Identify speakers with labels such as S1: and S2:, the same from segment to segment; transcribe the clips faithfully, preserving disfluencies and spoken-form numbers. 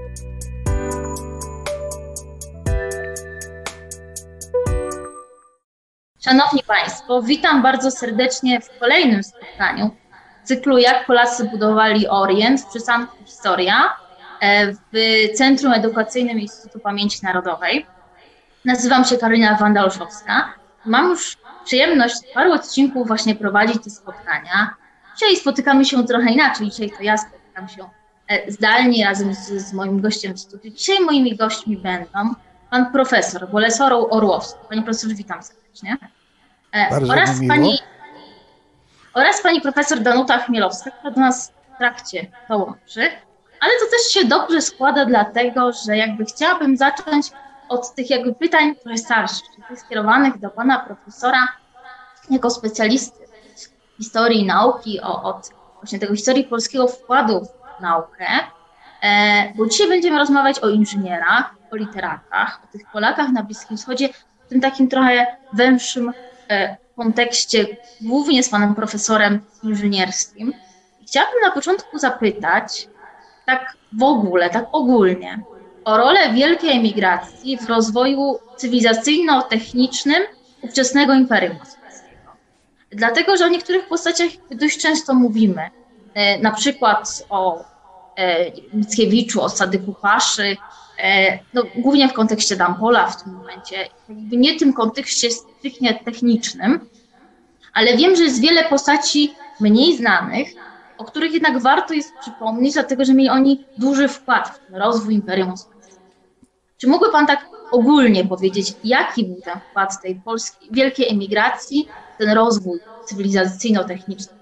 S1: Szanowni Państwo, witam bardzo serdecznie w kolejnym spotkaniu cyklu Jak Polacy budowali Orient w przystanku Historia w Centrum Edukacyjnym Instytutu Pamięci Narodowej. Nazywam się Karolina Wanda-Olszowska. Mam już przyjemność paru odcinków właśnie prowadzić te spotkania. Dzisiaj spotykamy się trochę inaczej. Dzisiaj to ja spotykam się zdalnie razem z, z moim gościem w studiu. Dzisiaj moimi gośćmi będą pan profesor Bolesław Orłowski. Panie profesorze, witam serdecznie.
S2: Bardzo
S1: oraz,
S2: mi
S1: pani,
S2: miło.
S1: oraz pani profesor Danuta Chmielowska, która do nas w trakcie dołączy. Ale to też się dobrze składa dlatego, że jakby chciałabym zacząć od tych jakby pytań trochę starszych, czyli skierowanych do pana profesora jako specjalisty historii i nauki, o, od właśnie tego historii polskiego wkładu w naukę, e, bo dzisiaj będziemy rozmawiać o inżynierach, o literatach, o tych Polakach na Bliskim Wschodzie, w tym takim trochę węższym e, kontekście, głównie z panem profesorem inżynierskim. I chciałabym na początku zapytać, tak w ogóle, tak ogólnie, o rolę wielkiej emigracji w rozwoju cywilizacyjno-technicznym ówczesnego Imperium Osmańskiego. Dlatego, że o niektórych postaciach dość często mówimy, e, na przykład o e, Mickiewiczu, o Sadyku Paszy, e, no, głównie w kontekście Dampola w tym momencie, jakby nie w tym kontekście stricte technicznym, ale wiem, że jest wiele postaci mniej znanych, o których jednak warto jest przypomnieć, dlatego że mieli oni duży wkład w ten rozwój Imperium Osmańskiego. Czy mógłby pan tak ogólnie powiedzieć, jaki był ten wkład tej polskiej wielkiej emigracji, ten rozwój cywilizacyjno-techniczny?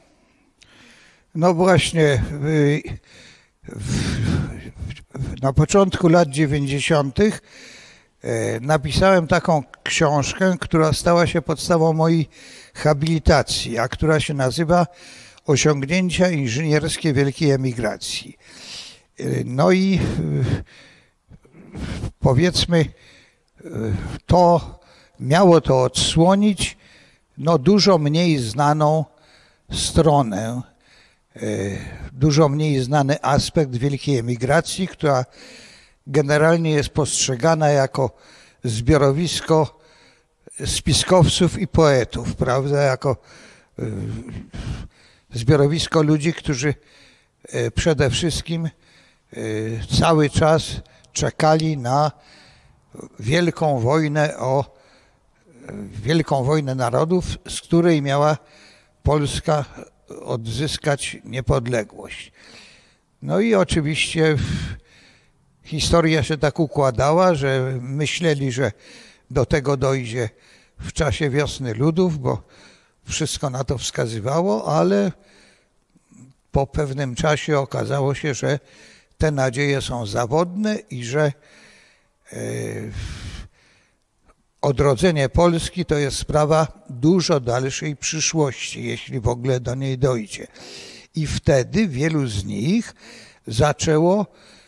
S2: No właśnie, w, w, na początku lat dziewięćdziesiątych napisałem taką książkę, która stała się podstawą mojej habilitacji, a która się nazywa Osiągnięcia inżynierskie wielkiej emigracji. No i powiedzmy, to miało to odsłonić no, dużo mniej znaną stronę, dużo mniej znany aspekt wielkiej emigracji, która generalnie jest postrzegana jako zbiorowisko spiskowców i poetów, prawda, jako zbiorowisko ludzi, którzy przede wszystkim cały czas czekali na wielką wojnę o wielką wojnę narodów, z której miała Polska odzyskać niepodległość. No i oczywiście historia się tak układała, że myśleli, że do tego dojdzie w czasie Wiosny Ludów, bo wszystko na to wskazywało, ale po pewnym czasie okazało się, że te nadzieje są zawodne i że odrodzenie Polski to jest sprawa dużo dalszej przyszłości, jeśli w ogóle do niej dojdzie. I wtedy wielu z nich zaczęło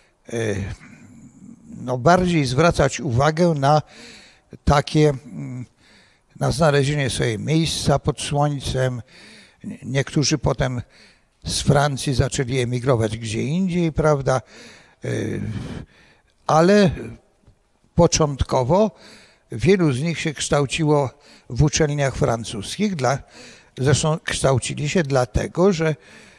S2: no, bardziej zwracać uwagę na takie, na znalezienie sobie miejsca pod słońcem. Niektórzy potem z Francji zaczęli emigrować gdzie indziej, prawda, ale początkowo wielu z nich się kształciło w uczelniach francuskich, dla, zresztą kształcili się dlatego, że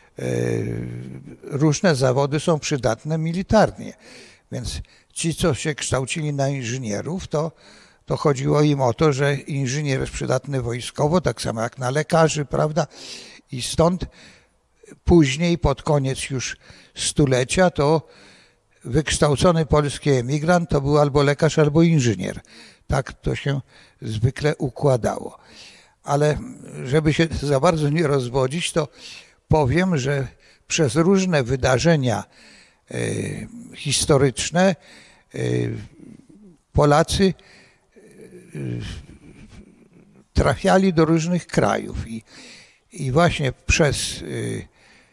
S2: różne zawody są przydatne militarnie, więc ci, co się kształcili na inżynierów, to, to chodziło im o to, że inżynier jest przydatny wojskowo, tak samo jak na lekarzy, prawda, i stąd później, pod koniec już stulecia, to wykształcony polski emigrant to był albo lekarz, albo inżynier. Tak to się zwykle układało. Ale żeby się za bardzo nie rozwodzić, to powiem, że przez różne wydarzenia y, historyczne y, Polacy y, trafiali do różnych krajów i, i właśnie przez y,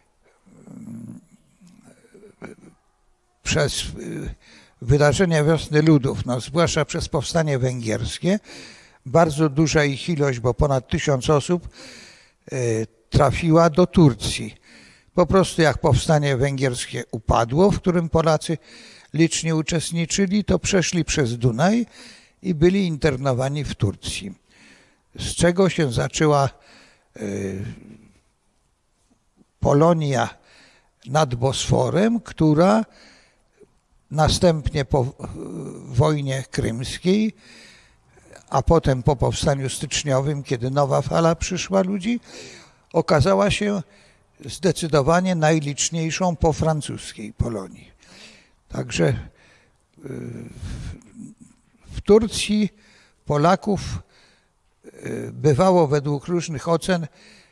S2: przez wydarzenia Wiosny Ludów, no zwłaszcza przez powstanie węgierskie, bardzo duża ich ilość, bo ponad tysiąc osób trafiła do Turcji. Po prostu jak powstanie węgierskie upadło, w którym Polacy licznie uczestniczyli, to przeszli przez Dunaj i byli internowani w Turcji. Z czego się zaczęła Polonia nad Bosforem, która następnie po wojnie krymskiej, a potem po powstaniu styczniowym, kiedy nowa fala przyszła ludzi, okazała się zdecydowanie najliczniejszą po francuskiej Polonii. Także w Turcji Polaków bywało według różnych ocen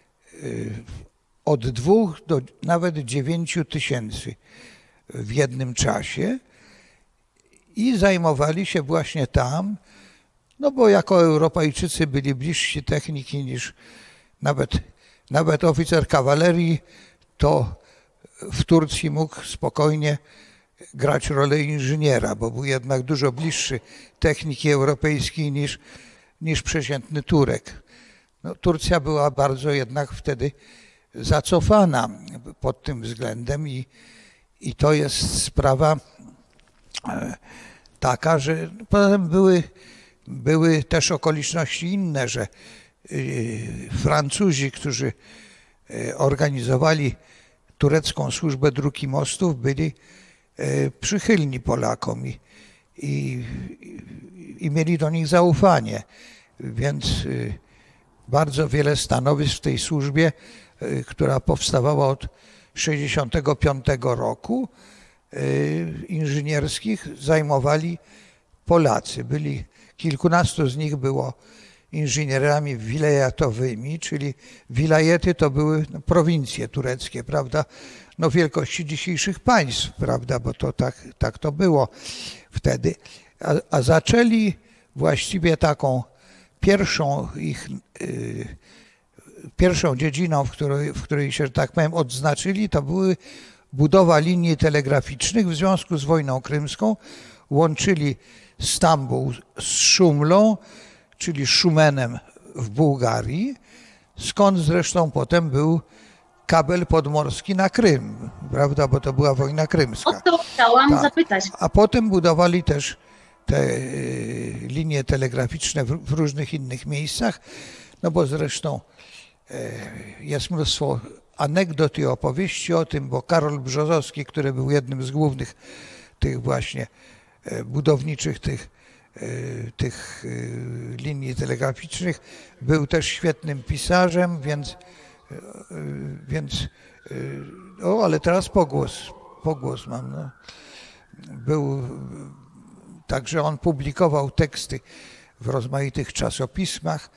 S2: od dwóch do nawet dziewięciu tysięcy w jednym czasie i zajmowali się właśnie tam, no bo jako Europejczycy byli bliżsi techniki niż nawet, nawet oficer kawalerii, to w Turcji mógł spokojnie grać rolę inżyniera, bo był jednak dużo bliższy techniki europejskiej niż, niż przeciętny Turek. No, Turcja była bardzo jednak wtedy zacofana pod tym względem i, i to jest sprawa taka, że potem były, były też okoliczności inne, że Francuzi, którzy organizowali turecką służbę dróg i mostów, byli przychylni Polakom i, i, i mieli do nich zaufanie, więc bardzo wiele stanowisk w tej służbie, która powstawała od sześćdziesiątego piątego roku, inżynierskich, zajmowali Polacy. Byli, kilkunastu z nich było inżynierami wilejatowymi, czyli wilajety to były prowincje tureckie, prawda, no wielkości dzisiejszych państw, prawda, bo to tak, tak to było wtedy. A, a zaczęli właściwie taką pierwszą ich, y, pierwszą dziedziną, w której, w której się, tak powiem, odznaczyli, to były budowa linii telegraficznych w związku z wojną krymską. Łączyli Stambuł z Szumlą, czyli Szumenem w Bułgarii, skąd zresztą potem był kabel podmorski na Krym, prawda, bo to była wojna krymska.
S1: O to chciałam tak. zapytać.
S2: A potem budowali też te linie telegraficzne w, w różnych innych miejscach, no bo zresztą jest mnóstwo anegdot i opowieści o tym, bo Karol Brzozowski, który był jednym z głównych tych właśnie budowniczych tych, tych linii telegraficznych, był też świetnym pisarzem, więc, więc o, ale teraz pogłos, pogłos mam. No. Był, także on publikował teksty w rozmaitych czasopismach,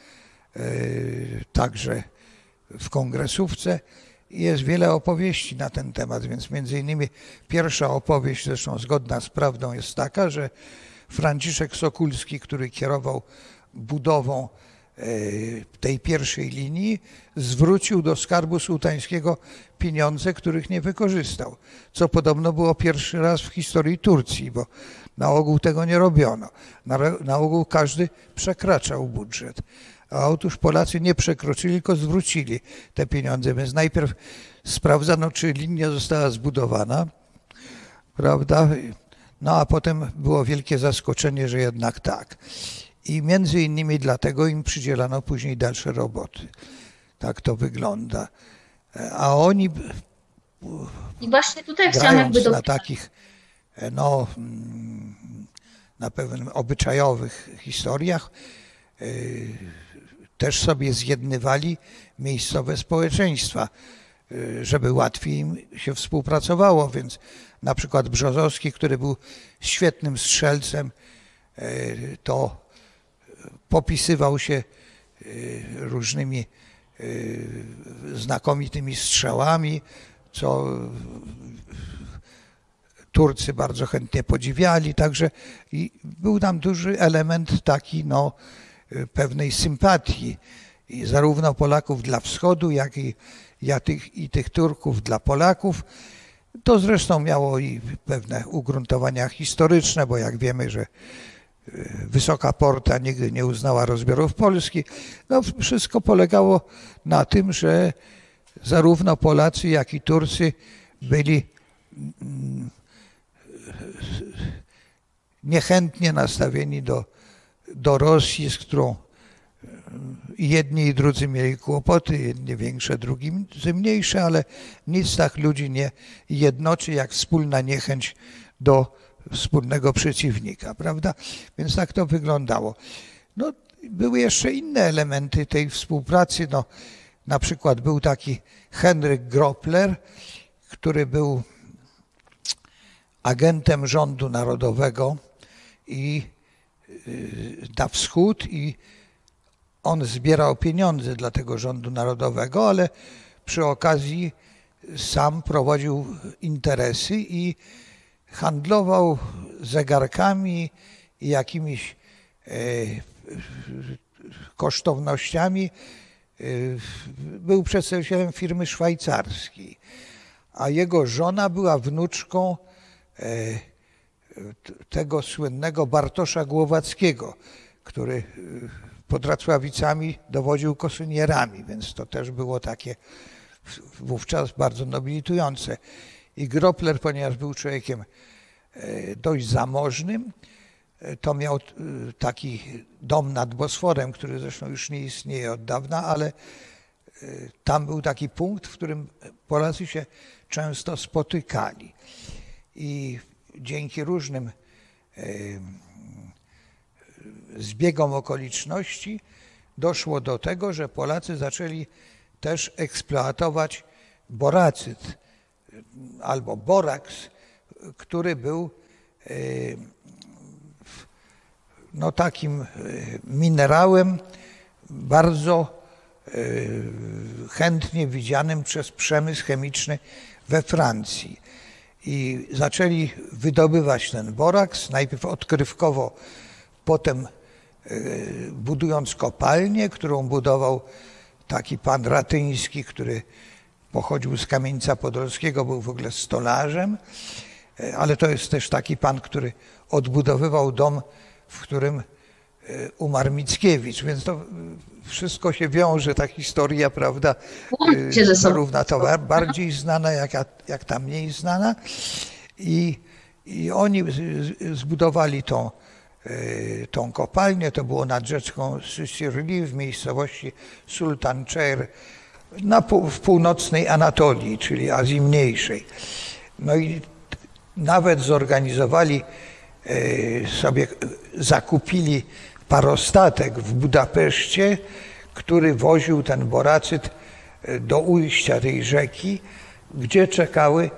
S2: także w kongresówce. Jest wiele opowieści na ten temat, więc między innymi pierwsza opowieść, zresztą zgodna z prawdą, jest taka, że Franciszek Sokulski, który kierował budową tej pierwszej linii, zwrócił do Skarbu Sułtańskiego pieniądze, których nie wykorzystał, co podobno było pierwszy raz w historii Turcji, bo na ogół tego nie robiono. Na, na ogół każdy przekraczał budżet. A otóż Polacy nie przekroczyli, tylko zwrócili te pieniądze, więc najpierw sprawdzano, czy linia została zbudowana, prawda? No a potem było wielkie zaskoczenie, że jednak tak. I między innymi dlatego im przydzielano później dalsze roboty. Tak to wygląda. A oni,
S1: I właśnie tutaj chciałam jakby do...
S2: na takich, no, na pewnym obyczajowych historiach, też sobie zjednywali miejscowe społeczeństwa, żeby łatwiej im się współpracowało, więc na przykład Brzozowski, który był świetnym strzelcem, to popisywał się różnymi znakomitymi strzałami, co Turcy bardzo chętnie podziwiali, także i był tam duży element taki, no, pewnej sympatii i zarówno Polaków dla Wschodu, jak i, jak tych, i tych Turków dla Polaków. To zresztą miało i pewne ugruntowania historyczne, bo jak wiemy, że Wysoka Porta nigdy nie uznała rozbiorów Polski. No, wszystko polegało na tym, że zarówno Polacy, jak i Turcy byli niechętnie nastawieni do, do Rosji, z którą jedni i drudzy mieli kłopoty, jedni większe, drugi mniejsze, ale nic tak ludzi nie jednoczy jak wspólna niechęć do wspólnego przeciwnika, prawda? Więc tak to wyglądało. No, były jeszcze inne elementy tej współpracy. No, na przykład był taki Henryk Gropler, który był agentem rządu narodowego i na wschód i on zbierał pieniądze dla tego rządu narodowego, ale przy okazji sam prowadził interesy i handlował zegarkami i jakimiś e, kosztownościami. E, był przedstawicielem firmy szwajcarskiej, a jego żona była wnuczką e, tego słynnego Bartosza Głowackiego, który pod Racławicami dowodził kosynierami, więc to też było takie wówczas bardzo nobilitujące. I Gropler, ponieważ był człowiekiem dość zamożnym, to miał taki dom nad Bosforem, który zresztą już nie istnieje od dawna, ale tam był taki punkt, w którym Polacy się często spotykali. I dzięki różnym zbiegom okoliczności doszło do tego, że Polacy zaczęli też eksploatować boracyt albo boraks, który był no, takim minerałem bardzo chętnie widzianym przez przemysł chemiczny we Francji. I zaczęli wydobywać ten boraks, najpierw odkrywkowo, potem budując kopalnię, którą budował taki pan Ratyński, który pochodził z Kamieńca Podolskiego, był w ogóle stolarzem, ale to jest też taki pan, który odbudowywał dom, w którym umarł Mickiewicz, więc to wszystko się wiąże, ta historia, prawda, zarówno ta bardziej znana, jak, jak ta mniej znana. I, i oni zbudowali tą, tą kopalnię, to było nad rzeczką Sicily w miejscowości Sultançer na pół, w północnej Anatolii, czyli Azji Mniejszej. No i nawet zorganizowali sobie, zakupili parostatek w Budapeszcie, który woził ten boracyt do ujścia tej rzeki, gdzie czekały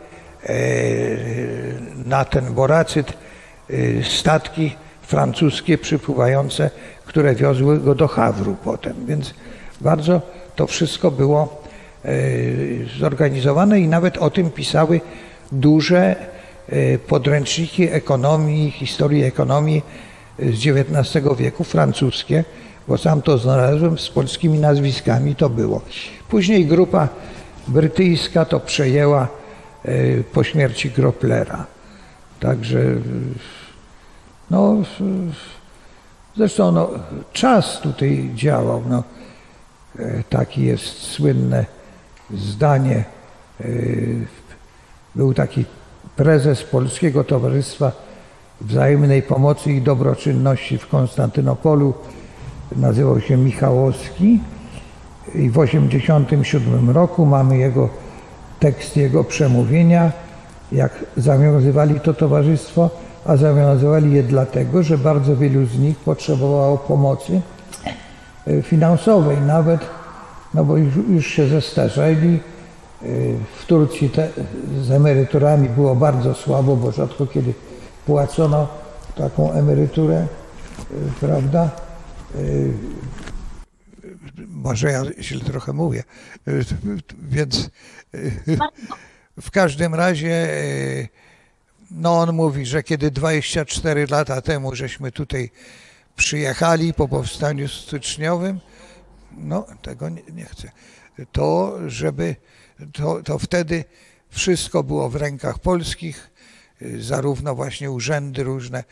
S2: na ten boracyt statki francuskie przypływające, które wiozły go do Hawru potem. Więc bardzo to wszystko było zorganizowane i nawet o tym pisały duże podręczniki ekonomii, historii ekonomii z dziewiętnastego wieku, francuskie, bo sam to znalazłem, z polskimi nazwiskami to było. Później grupa brytyjska to przejęła po śmierci Groplera. Także no zresztą no, czas tutaj działał. No, taki jest słynne zdanie. Był taki prezes Polskiego Towarzystwa Wzajemnej Pomocy i Dobroczynności w Konstantynopolu, nazywał się Michałowski i w osiemdziesiątym siódmym roku mamy jego tekst jego przemówienia, jak zawiązywali to towarzystwo, a zawiązywali je dlatego, że bardzo wielu z nich potrzebowało pomocy finansowej nawet, no bo już, już się zestarzeli. W Turcji te, z emeryturami było bardzo słabo, bo rzadko kiedy płacono taką emeryturę, prawda? Może ja źle trochę mówię, więc w każdym razie no on mówi, że kiedy dwadzieścia cztery lata temu żeśmy tutaj przyjechali po powstaniu styczniowym, no tego nie, nie chcę, to żeby To, to wtedy wszystko było w rękach polskich, zarówno właśnie urzędy różne,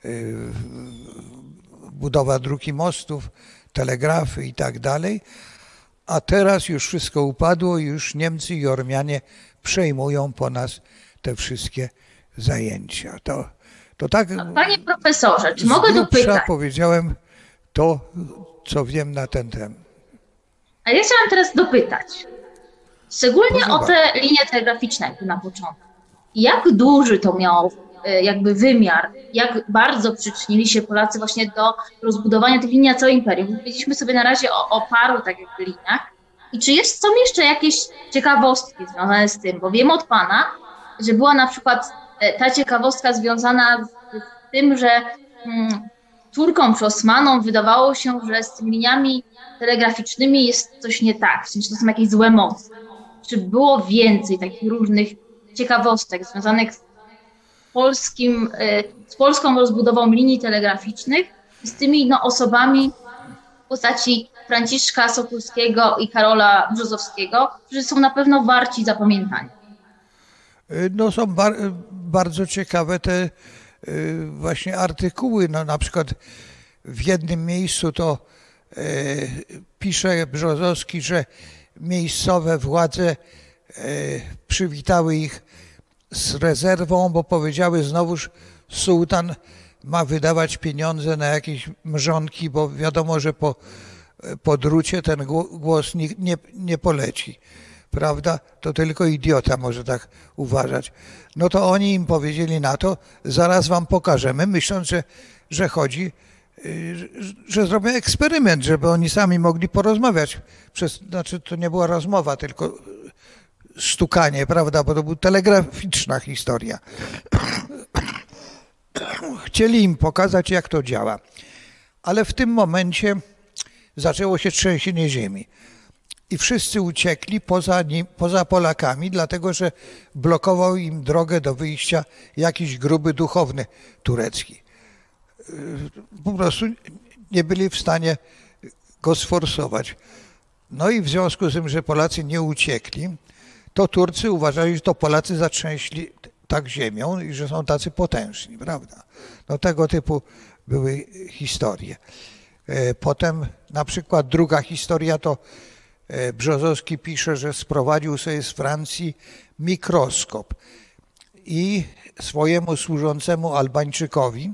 S2: budowa dróg i mostów, telegrafy i tak dalej, a teraz już wszystko upadło i już Niemcy i Ormianie przejmują po nas te wszystkie zajęcia. To, to tak.
S1: Panie profesorze, czy mogę dopytać?
S2: Powiedziałem to, co wiem na ten temat.
S1: A ja chciałam teraz dopytać, szczególnie
S2: Proszę
S1: o te linie telegraficzne na początku. Jak duży to miało jakby wymiar, jak bardzo przyczynili się Polacy właśnie do rozbudowania tych linii na całe imperium? Powiedzieliśmy sobie na razie o, o paru tak jakby liniach. I czy jest, są jeszcze jakieś ciekawostki związane z tym? Bo wiem od pana, że była na przykład ta ciekawostka związana z tym, że hmm, Turkom czy Osmanom wydawało się, że z tymi liniami telegraficznymi jest coś nie tak, w sensie to są jakieś złe moce. Czy było więcej takich różnych ciekawostek związanych z polskim, z polską rozbudową linii telegraficznych i z tymi no, osobami w postaci Franciszka Sokulskiego i Karola Brzozowskiego, którzy są na pewno warci zapamiętania?
S2: No są bar bardzo ciekawe te y, właśnie artykuły. No, na przykład w jednym miejscu to y, pisze Brzozowski, że miejscowe władze y, przywitały ich z rezerwą, bo powiedziały znowuż, sułtan ma wydawać pieniądze na jakieś mrzonki, bo wiadomo, że po, po drucie ten głos nie, nie, nie poleci. Prawda? To tylko idiota może tak uważać. No to oni im powiedzieli na to, zaraz wam pokażemy, myśląc, że, że chodzi, że zrobią eksperyment, żeby oni sami mogli porozmawiać. Przez, znaczy to nie była rozmowa, tylko stukanie, prawda, bo to była telegraficzna historia. Chcieli im pokazać, jak to działa. Ale w tym momencie zaczęło się trzęsienie ziemi. I wszyscy uciekli poza, nim, poza Polakami, dlatego że blokował im drogę do wyjścia jakiś gruby duchowny turecki. Po prostu nie byli w stanie go sforsować. No i w związku z tym, że Polacy nie uciekli, to Turcy uważali, że to Polacy zatrzęśli tak ziemią i że są tacy potężni, prawda? No tego typu były historie. Potem na przykład druga historia to Brzozowski pisze, że sprowadził sobie z Francji mikroskop i swojemu służącemu Albańczykowi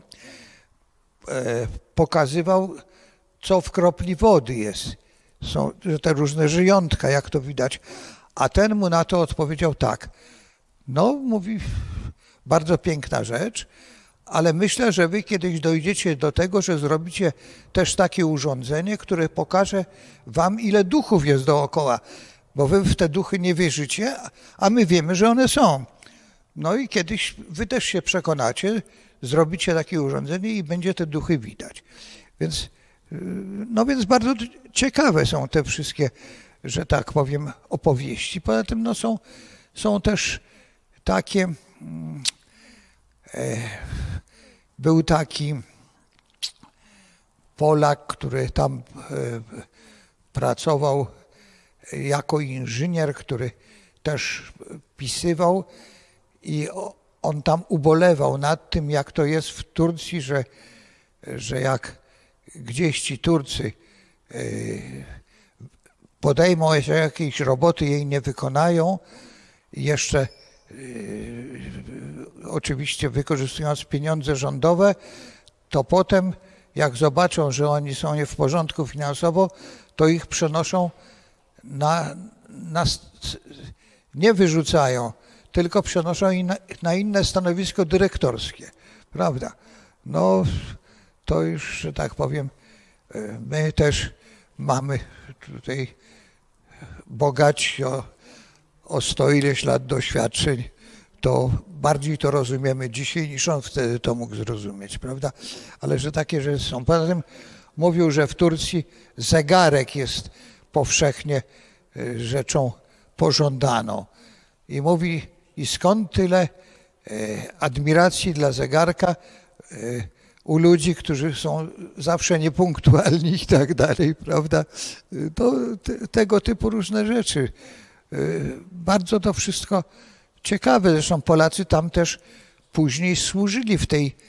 S2: pokazywał, co w kropli wody jest. Są te różne żyjątka, jak to widać. A ten mu na to odpowiedział tak. No, mówi, bardzo piękna rzecz, ale myślę, że wy kiedyś dojdziecie do tego, że zrobicie też takie urządzenie, które pokaże wam, ile duchów jest dookoła, bo wy w te duchy nie wierzycie, a my wiemy, że one są. No i kiedyś wy też się przekonacie, zrobicie takie urządzenie i będzie te duchy widać. Więc, no więc bardzo ciekawe są te wszystkie, że tak powiem, opowieści. Poza tym no są, są też takie... E, był taki Polak, który tam e, pracował jako inżynier, który też pisywał i on tam ubolewał nad tym, jak to jest w Turcji, że, że jak gdzieś ci Turcy e, podejmą się jakiejś roboty, jej nie wykonają, jeszcze oczywiście wykorzystując pieniądze rządowe, to potem jak zobaczą, że oni są nie w porządku finansowo, to ich przenoszą na, na nie wyrzucają, tylko przenoszą ich na, na inne stanowisko dyrektorskie, prawda? No to już, że tak powiem, my też mamy tutaj bogaci o o sto ileś lat doświadczeń, to bardziej to rozumiemy dzisiaj, niż on wtedy to mógł zrozumieć, prawda? Ale że takie rzeczy są. Poza tym mówił, że w Turcji zegarek jest powszechnie rzeczą pożądaną. I mówi, i skąd tyle admiracji dla zegarka u ludzi, którzy są zawsze niepunktualni i tak dalej, prawda? To te, tego typu różne rzeczy. Bardzo to wszystko ciekawe. Zresztą Polacy tam też później służyli w tej,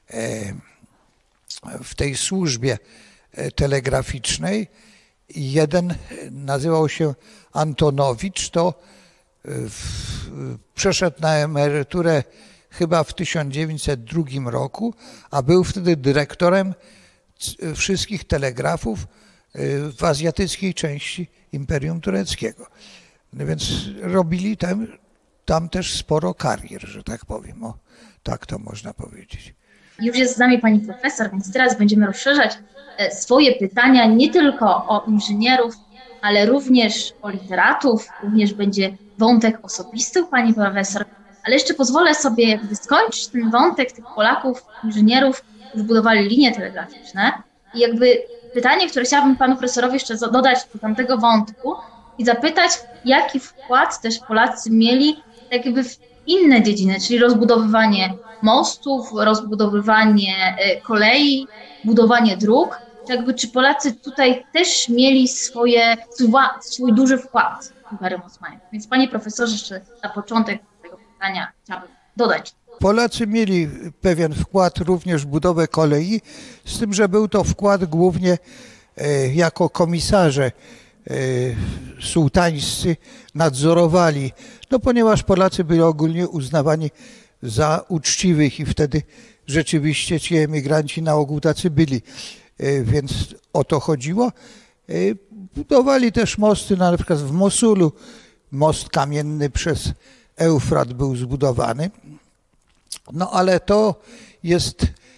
S2: w tej służbie telegraficznej. Jeden nazywał się Antonowicz, to przeszedł na emeryturę chyba w tysiąc dziewięćset drugim roku, a był wtedy dyrektorem wszystkich telegrafów w azjatyckiej części Imperium Tureckiego. No więc robili tam, tam też sporo karier, że tak powiem, o, tak to można powiedzieć.
S1: Już jest z nami pani profesor, więc teraz będziemy rozszerzać swoje pytania nie tylko o inżynierów, ale również o literatów, również będzie wątek osobisty u pani profesor, ale jeszcze pozwolę sobie jakby skończyć ten wątek tych Polaków, inżynierów, którzy budowali linie telegraficzne i jakby pytanie, które chciałabym panu profesorowi jeszcze dodać do tamtego wątku i zapytać, jaki wkład też Polacy mieli jakby w inne dziedziny, czyli rozbudowywanie mostów, rozbudowywanie kolei, budowanie dróg. Jakby, czy Polacy tutaj też mieli swoje, swój, swój duży wkład w Imperium Osmańskim. Więc panie profesorze, jeszcze na początek tego pytania chciałabym dodać.
S2: Polacy mieli pewien wkład również w budowę kolei, z tym, że był to wkład głównie e, jako komisarze e, sułtańscy nadzorowali, no ponieważ Polacy byli ogólnie uznawani za uczciwych i wtedy rzeczywiście ci emigranci na ogół tacy byli. Więc o to chodziło. Budowali też mosty, na przykład w Mosulu most kamienny przez Eufrat był zbudowany. No ale to jest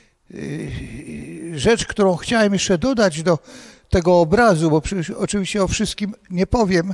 S2: rzecz, którą chciałem jeszcze dodać do tego obrazu, bo oczywiście o wszystkim nie powiem.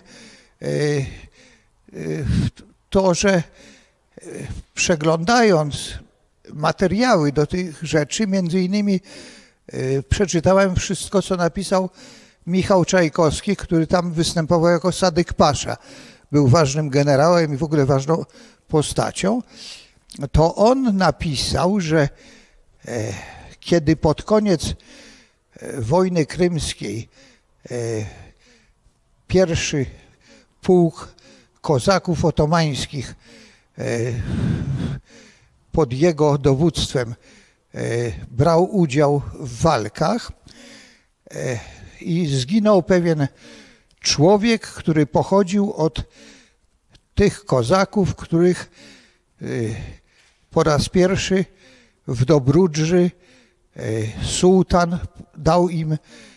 S2: To, że przeglądając materiały do tych rzeczy, między innymi przeczytałem wszystko, co napisał Michał Czajkowski, który tam występował jako Sadyk Pasza. Był ważnym generałem i w ogóle ważną postacią. To on napisał, że e, kiedy pod koniec e, wojny krymskiej e, pierwszy pułk kozaków otomańskich e, pod jego dowództwem brał udział w walkach i zginął pewien człowiek, który pochodził od tych kozaków, których po raz pierwszy w Dobrudży sułtan dał im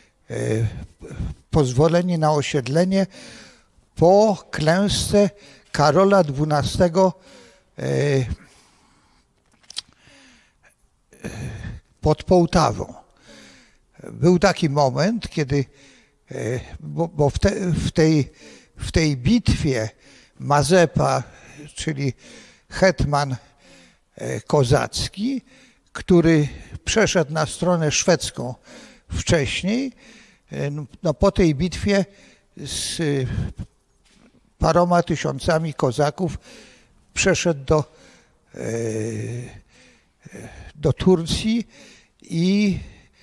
S2: pozwolenie na osiedlenie po klęsce Karola dwunastego pod Połtawą. Był taki moment, kiedy, bo, bo w, te, w, tej, w tej bitwie Mazepa, czyli hetman kozacki, który przeszedł na stronę szwedzką wcześniej, no po tej bitwie z paroma tysiącami kozaków przeszedł do do Turcji i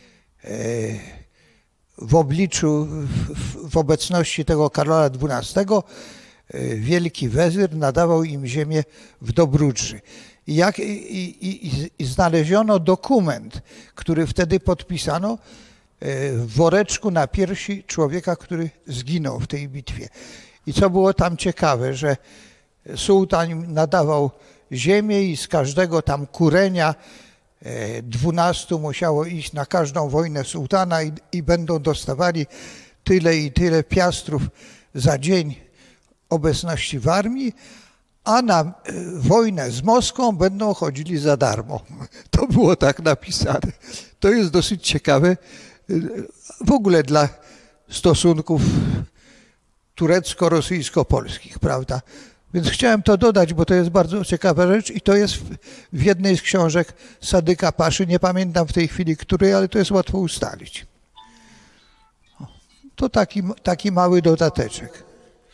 S2: w obliczu, w obecności tego Karola dwunastego wielki wezyr nadawał im ziemię w Dobrudży. I, jak, i, i, i znaleziono dokument, który wtedy podpisano w woreczku na piersi człowieka, który zginął w tej bitwie. I co było tam ciekawe, że sułtan nadawał ziemię i z każdego tam kurenia dwunastu musiało iść na każdą wojnę sułtana i, i będą dostawali tyle i tyle piastrów za dzień obecności w armii, a na wojnę z Moskwą będą chodzili za darmo. To było tak napisane. To jest dosyć ciekawe w ogóle dla stosunków turecko-rosyjsko-polskich, prawda? Więc chciałem to dodać, bo to jest bardzo ciekawa rzecz i to jest w jednej z książek Sadyka Paszy. Nie pamiętam w tej chwili której, ale to jest łatwo ustalić. To taki, taki mały dodateczek.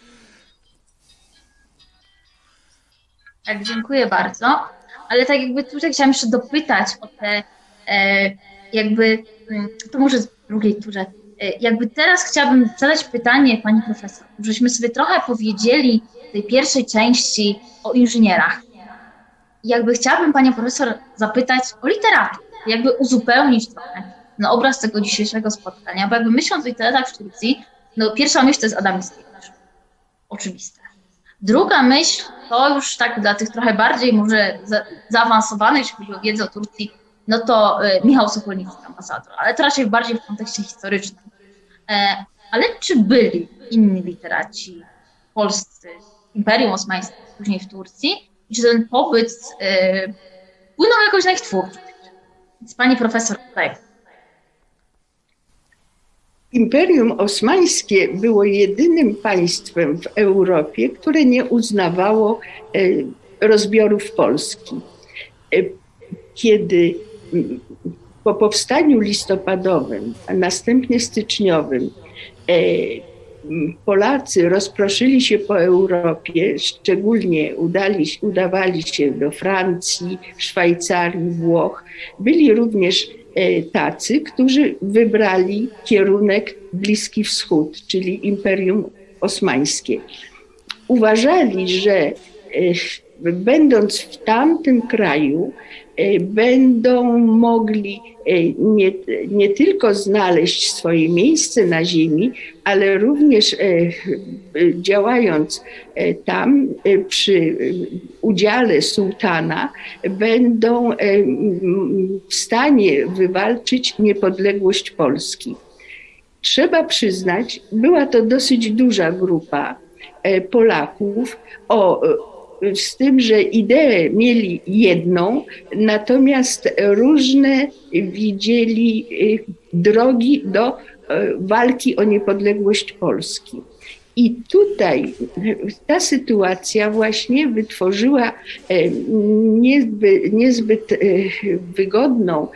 S1: Tak, dziękuję bardzo. Ale tak jakby tutaj chciałam jeszcze dopytać o te e, jakby, to może z drugiej turze, e, jakby teraz chciałabym zadać pytanie pani profesor, żeśmy sobie trochę powiedzieli w tej pierwszej części o inżynierach. Jakby chciałabym panią profesor zapytać o literatów, jakby uzupełnić trochę na obraz tego dzisiejszego spotkania, bo jakby myśląc o literatach w Turcji, no pierwsza myśl to jest Adam Mickiewicz. Oczywiste. Druga myśl to już tak dla tych trochę bardziej może za, zaawansowanych, jeśli chodzi o wiedzę o Turcji, no to y, Michał Sokolnicki, ambasador, ale to raczej bardziej w kontekście historycznym. E, ale czy byli inni literaci polscy w Imperium Osmańskim, później w Turcji, i czy ten pobyt y, wpłynął jakoś na ich twórczość? Więc pani profesor tutaj.
S3: Imperium Osmańskie było jedynym państwem w Europie, które nie uznawało rozbiorów Polski. Kiedy po powstaniu listopadowym, a następnie styczniowym, Polacy rozproszyli się po Europie, szczególnie udali, udawali się do Francji, Szwajcarii, Włoch, byli również tacy, którzy wybrali kierunek Bliski Wschód, czyli Imperium Osmańskie. Uważali, że będąc w tamtym kraju, będą mogli nie, nie tylko znaleźć swoje miejsce na ziemi, ale również działając tam przy udziale sułtana, będą w stanie wywalczyć niepodległość Polski. Trzeba przyznać, była to dosyć duża grupa Polaków, o z tym, że ideę mieli jedną, natomiast różne widzieli drogi do walki o niepodległość Polski. I tutaj ta sytuacja właśnie wytworzyła niezbyt, niezbyt wygodną,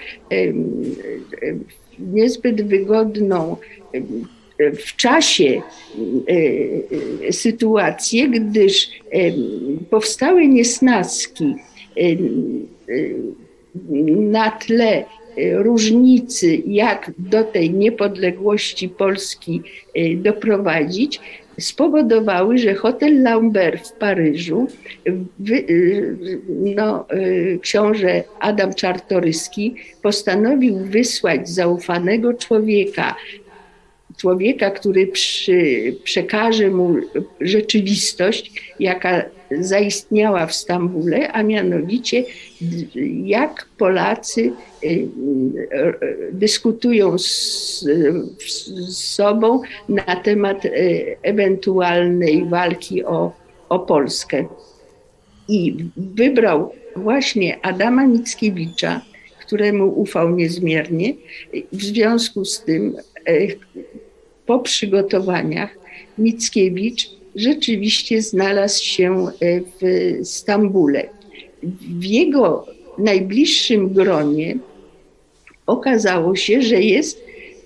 S3: niezbyt wygodną w czasie sytuację, gdyż powstały niesnaski na tle różnicy, jak do tej niepodległości Polski doprowadzić, spowodowały, że hotel Lambert w Paryżu, no, książę Adam Czartoryski postanowił wysłać zaufanego człowieka, człowieka, który przy, przekaże mu rzeczywistość, jaka zaistniała w Stambule, a mianowicie jak Polacy dyskutują z, z sobą na temat ewentualnej walki o, o Polskę. I wybrał właśnie Adama Mickiewicza, któremu ufał niezmiernie. W związku z tym po przygotowaniach Mickiewicz rzeczywiście znalazł się w Stambule. W jego najbliższym gronie okazało się, że jest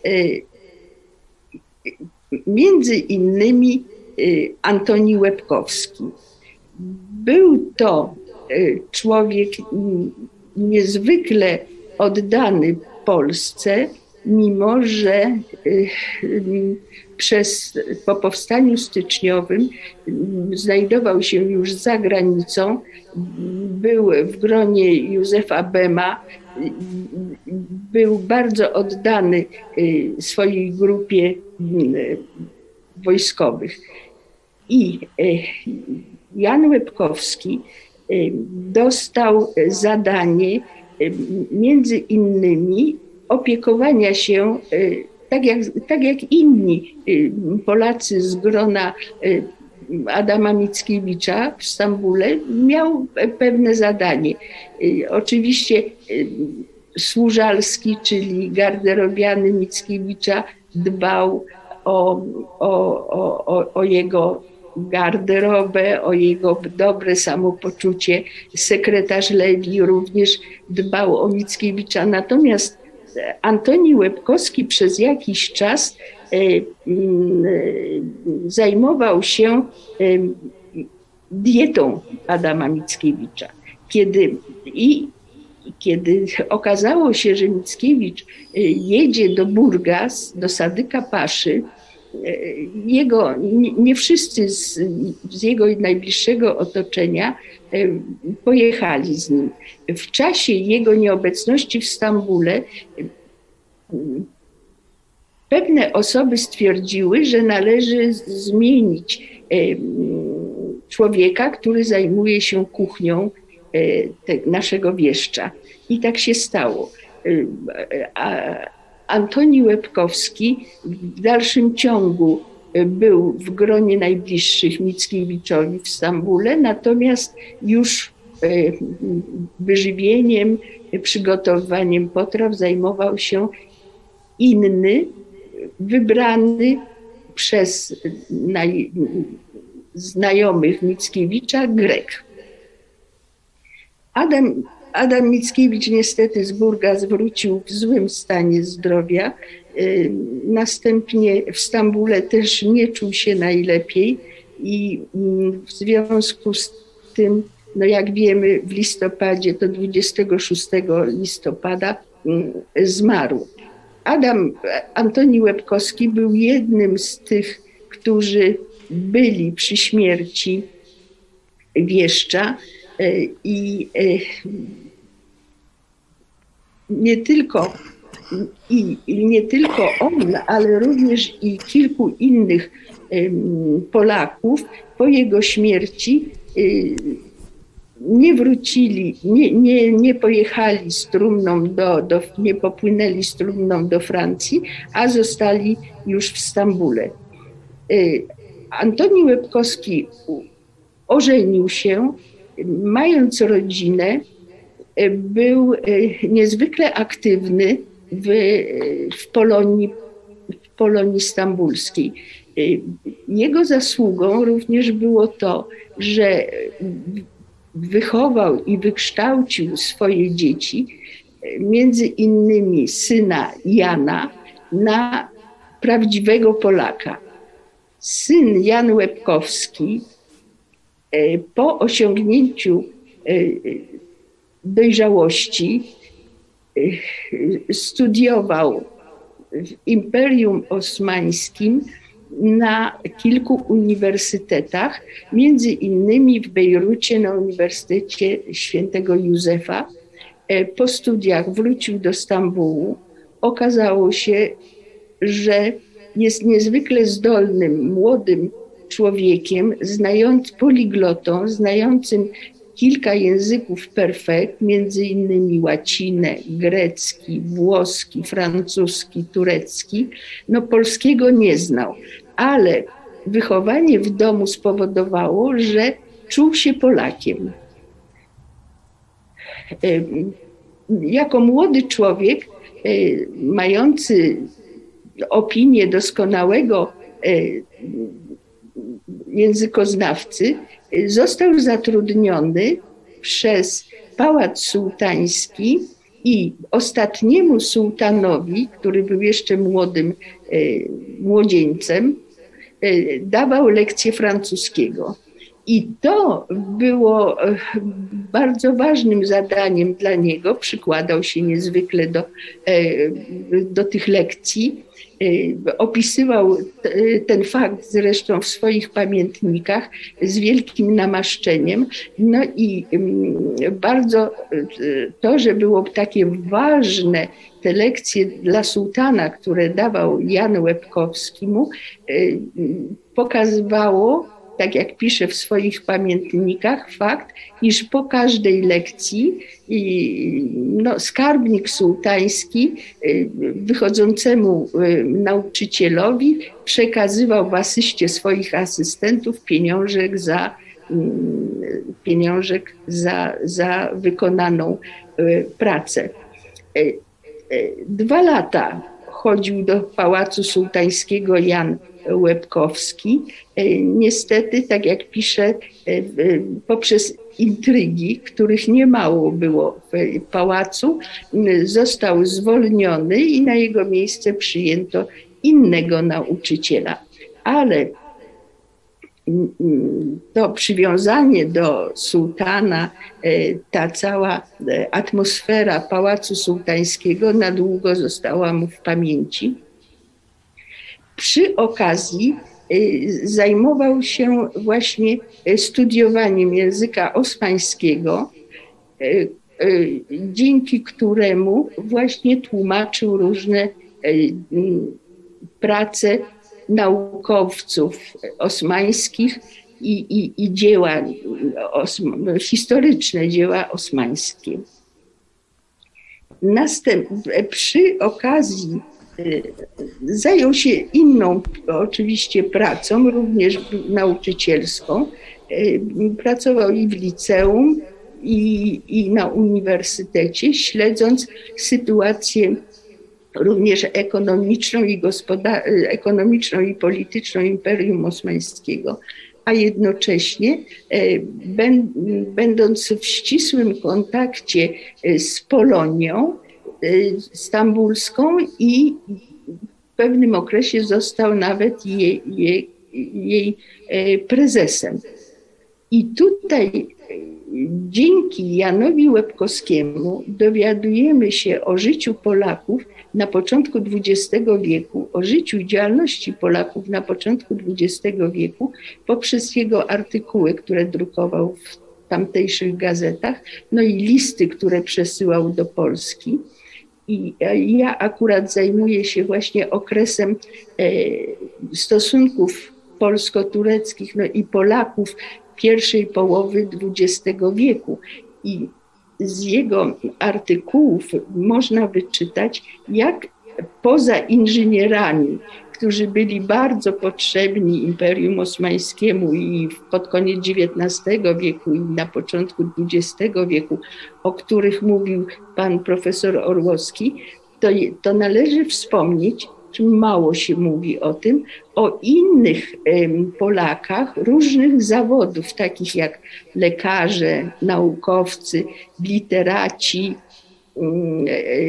S3: między innymi Antoni Łebkowski. Był to człowiek niezwykle oddany Polsce, mimo że przez, po powstaniu styczniowym znajdował się już za granicą, był w gronie Józefa Bema, był bardzo oddany swojej grupie wojskowych. I Jan Łebkowski dostał zadanie między innymi opiekowania się, tak jak, tak jak inni Polacy z grona Adama Mickiewicza w Stambule, miał pewne zadanie. Oczywiście Służalski, czyli garderobiany Mickiewicza, dbał o, o, o, o jego garderobę, o jego dobre samopoczucie. Sekretarz Lewi również dbał o Mickiewicza. Natomiast Antoni Łebkowski przez jakiś czas e, e, zajmował się e, dietą Adama Mickiewicza. Kiedy, i, kiedy okazało się, że Mickiewicz jedzie do Burgas, do Sadyka Paszy, jego, nie, nie wszyscy z, z jego najbliższego otoczenia pojechali z nim. W czasie jego nieobecności w Stambule pewne osoby stwierdziły, że należy zmienić człowieka, który zajmuje się kuchnią naszego wieszcza. I tak się stało. A Antoni Łebkowski w dalszym ciągu był w gronie najbliższych Mickiewiczowi w Stambule, natomiast już wyżywieniem, przygotowywaniem potraw zajmował się inny, wybrany przez naj, znajomych Mickiewicza Grek. Adam, Adam Mickiewicz niestety z Burgas wrócił w złym stanie zdrowia. Następnie w Stambule też nie czuł się najlepiej i w związku z tym, no jak wiemy, w listopadzie, to dwudziestego szóstego listopada zmarł. Adam Antoni Łebkowski był jednym z tych, którzy byli przy śmierci wieszcza i nie tylko, i, i nie tylko on, ale również i kilku innych Polaków po jego śmierci nie wrócili, nie, nie, nie pojechali z trumną do, do, nie popłynęli z trumną do Francji, a zostali już w Stambule. Antoni Łebkowski ożenił się, mając rodzinę, był niezwykle aktywny w, w, Polonii, w Polonii stambulskiej. Jego zasługą również było to, że wychował i wykształcił swoje dzieci, między innymi syna Jana, na prawdziwego Polaka. Syn Jan Łebkowski po osiągnięciu dojrzałości studiował w Imperium Osmańskim na kilku uniwersytetach, między innymi w Bejrucie na Uniwersytecie Świętego Józefa. Po studiach wrócił do Stambułu. Okazało się, że jest niezwykle zdolnym, młodym człowiekiem, znając poliglotą, znającym kilka języków perfekt, między innymi łacinę, grecki, włoski, francuski, turecki. No polskiego nie znał, ale wychowanie w domu spowodowało, że czuł się Polakiem. Jako młody człowiek, mający opinię doskonałego językoznawcy, został zatrudniony przez Pałac Sułtański i ostatniemu sułtanowi, który był jeszcze młodym młodzieńcem, dawał lekcje francuskiego. I to było bardzo ważnym zadaniem dla niego. Przykładał się niezwykle do, do tych lekcji. Opisywał ten fakt zresztą w swoich pamiętnikach z wielkim namaszczeniem. No i bardzo to, że było takie ważne te lekcje dla sułtana, które dawał Jan Łebkowski mu, pokazywało, tak jak pisze w swoich pamiętnikach, fakt, iż po każdej lekcji no, skarbnik sułtański wychodzącemu nauczycielowi przekazywał w asyście swoich asystentów pieniążek za, pieniążek za, za wykonaną pracę. Dwa lata chodził do Pałacu Sułtańskiego Jan Łebkowski. Niestety, tak jak pisze, poprzez intrygi, których niemało było w pałacu, został zwolniony i na jego miejsce przyjęto innego nauczyciela. Ale to przywiązanie do sułtana, ta cała atmosfera Pałacu Sułtańskiego na długo została mu w pamięci. Przy okazji zajmował się właśnie studiowaniem języka osmańskiego, dzięki któremu właśnie tłumaczył różne prace naukowców osmańskich i, i, i dzieła osm- historyczne, dzieła osmańskie. Następ, przy okazji zajął się inną oczywiście pracą, również nauczycielską. Pracował i w liceum, i, i na uniwersytecie, śledząc sytuację również ekonomiczną i, gospodar- ekonomiczną i polityczną Imperium Osmańskiego, a jednocześnie będąc w ścisłym kontakcie z Polonią stambulską i w pewnym okresie został nawet jej, jej, jej prezesem. I tutaj dzięki Janowi Łebkowskiemu dowiadujemy się o życiu Polaków na początku dwudziestego wieku, o życiu i działalności Polaków na początku dwudziestego wieku poprzez jego artykuły, które drukował w tamtejszych gazetach, no i listy, które przesyłał do Polski. I ja akurat zajmuję się właśnie okresem stosunków polsko-tureckich, no i Polaków pierwszej połowy dwudziestego wieku. I z jego artykułów można wyczytać, jak poza inżynierami, którzy byli bardzo potrzebni Imperium Osmańskiemu i pod koniec dziewiętnastego wieku i na początku dwudziestego wieku, o których mówił pan profesor Orłowski, to, to należy wspomnieć, czym mało się mówi o tym, o innych em, Polakach różnych zawodów, takich jak lekarze, naukowcy, literaci, em,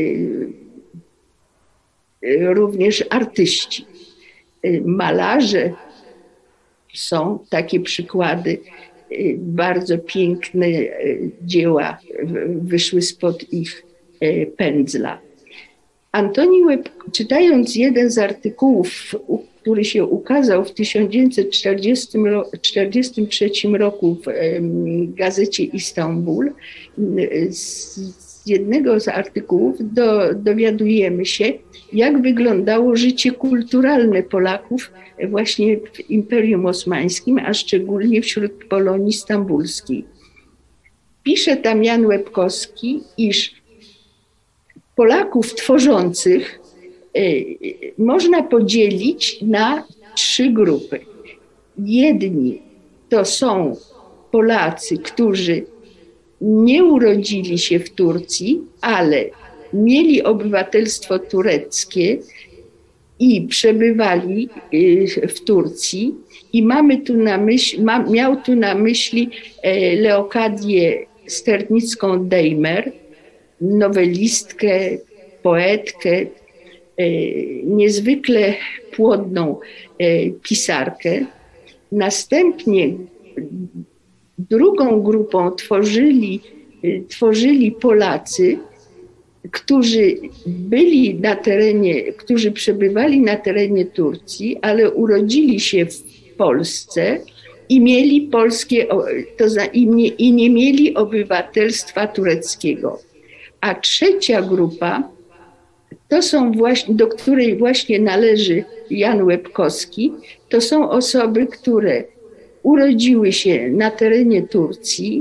S3: e, również artyści. Malarze, są takie przykłady, bardzo piękne dzieła wyszły spod ich pędzla. Antoni Łeb, czytając jeden z artykułów, który się ukazał w tysiąc dziewięćset czterdziestym trzecim roku w gazecie Istanbul, z jednego z artykułów do, dowiadujemy się, jak wyglądało życie kulturalne Polaków właśnie w Imperium Osmańskim, a szczególnie wśród Polonii stambulskiej. Pisze tam Jan Łebkowski, iż Polaków tworzących y, można podzielić na trzy grupy. Jedni to są Polacy, którzy nie urodzili się w Turcji, ale mieli obywatelstwo tureckie i przebywali w Turcji. I mamy tu na myśli, ma, miał tu na myśli Leokadię Sternicką-Dejmer, nowelistkę, poetkę, niezwykle płodną pisarkę. Następnie drugą grupą tworzyli, tworzyli Polacy, którzy byli na terenie, którzy przebywali na terenie Turcji, ale urodzili się w Polsce i mieli polskie, to za, i, nie, i nie mieli obywatelstwa tureckiego. A trzecia grupa, to są właśnie, do której właśnie należy Jan Łebkowski, to są osoby, które urodziły się na terenie Turcji,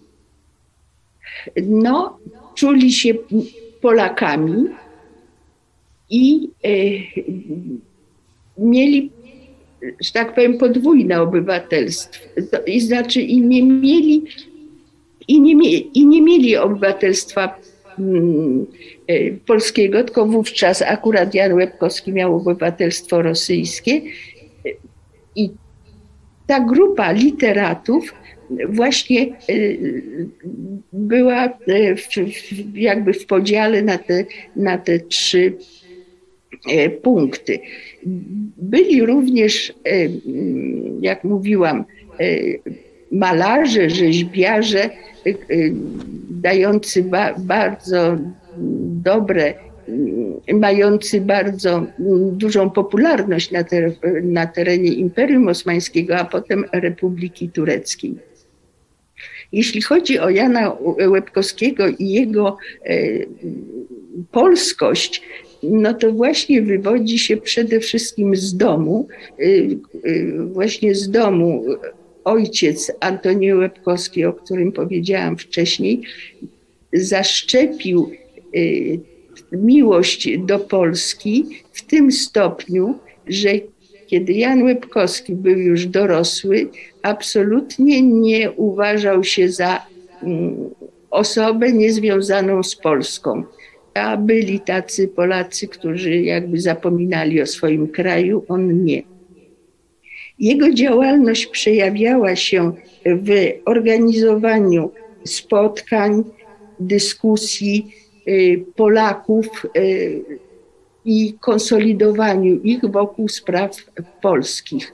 S3: no, czuli się Polakami i e, mieli, że tak powiem, podwójne obywatelstwo. To, i znaczy i nie mieli i nie, mie, i nie mieli obywatelstwa mm, e, polskiego, tylko wówczas akurat Jan Łebkowski miał obywatelstwo rosyjskie. I ta grupa literatów właśnie była w, jakby w podziale na te, na te trzy punkty. Byli również, jak mówiłam, malarze, rzeźbiarze, dający ba, bardzo dobre, mający bardzo dużą popularność na, ter, na terenie Imperium Osmańskiego, a potem Republiki Tureckiej. Jeśli chodzi o Jana Łebkowskiego i jego e, polskość, no to właśnie wywodzi się przede wszystkim z domu, e, e, właśnie z domu ojciec Antoni Łebkowski, o którym powiedziałam wcześniej, zaszczepił miłość do Polski w tym stopniu, że kiedy Jan Łebkowski był już dorosły, absolutnie nie uważał się za osobę niezwiązaną z Polską. A byli tacy Polacy, którzy jakby zapominali o swoim kraju, on nie. Jego działalność przejawiała się w organizowaniu spotkań, dyskusji Polaków i konsolidowaniu ich wokół spraw polskich.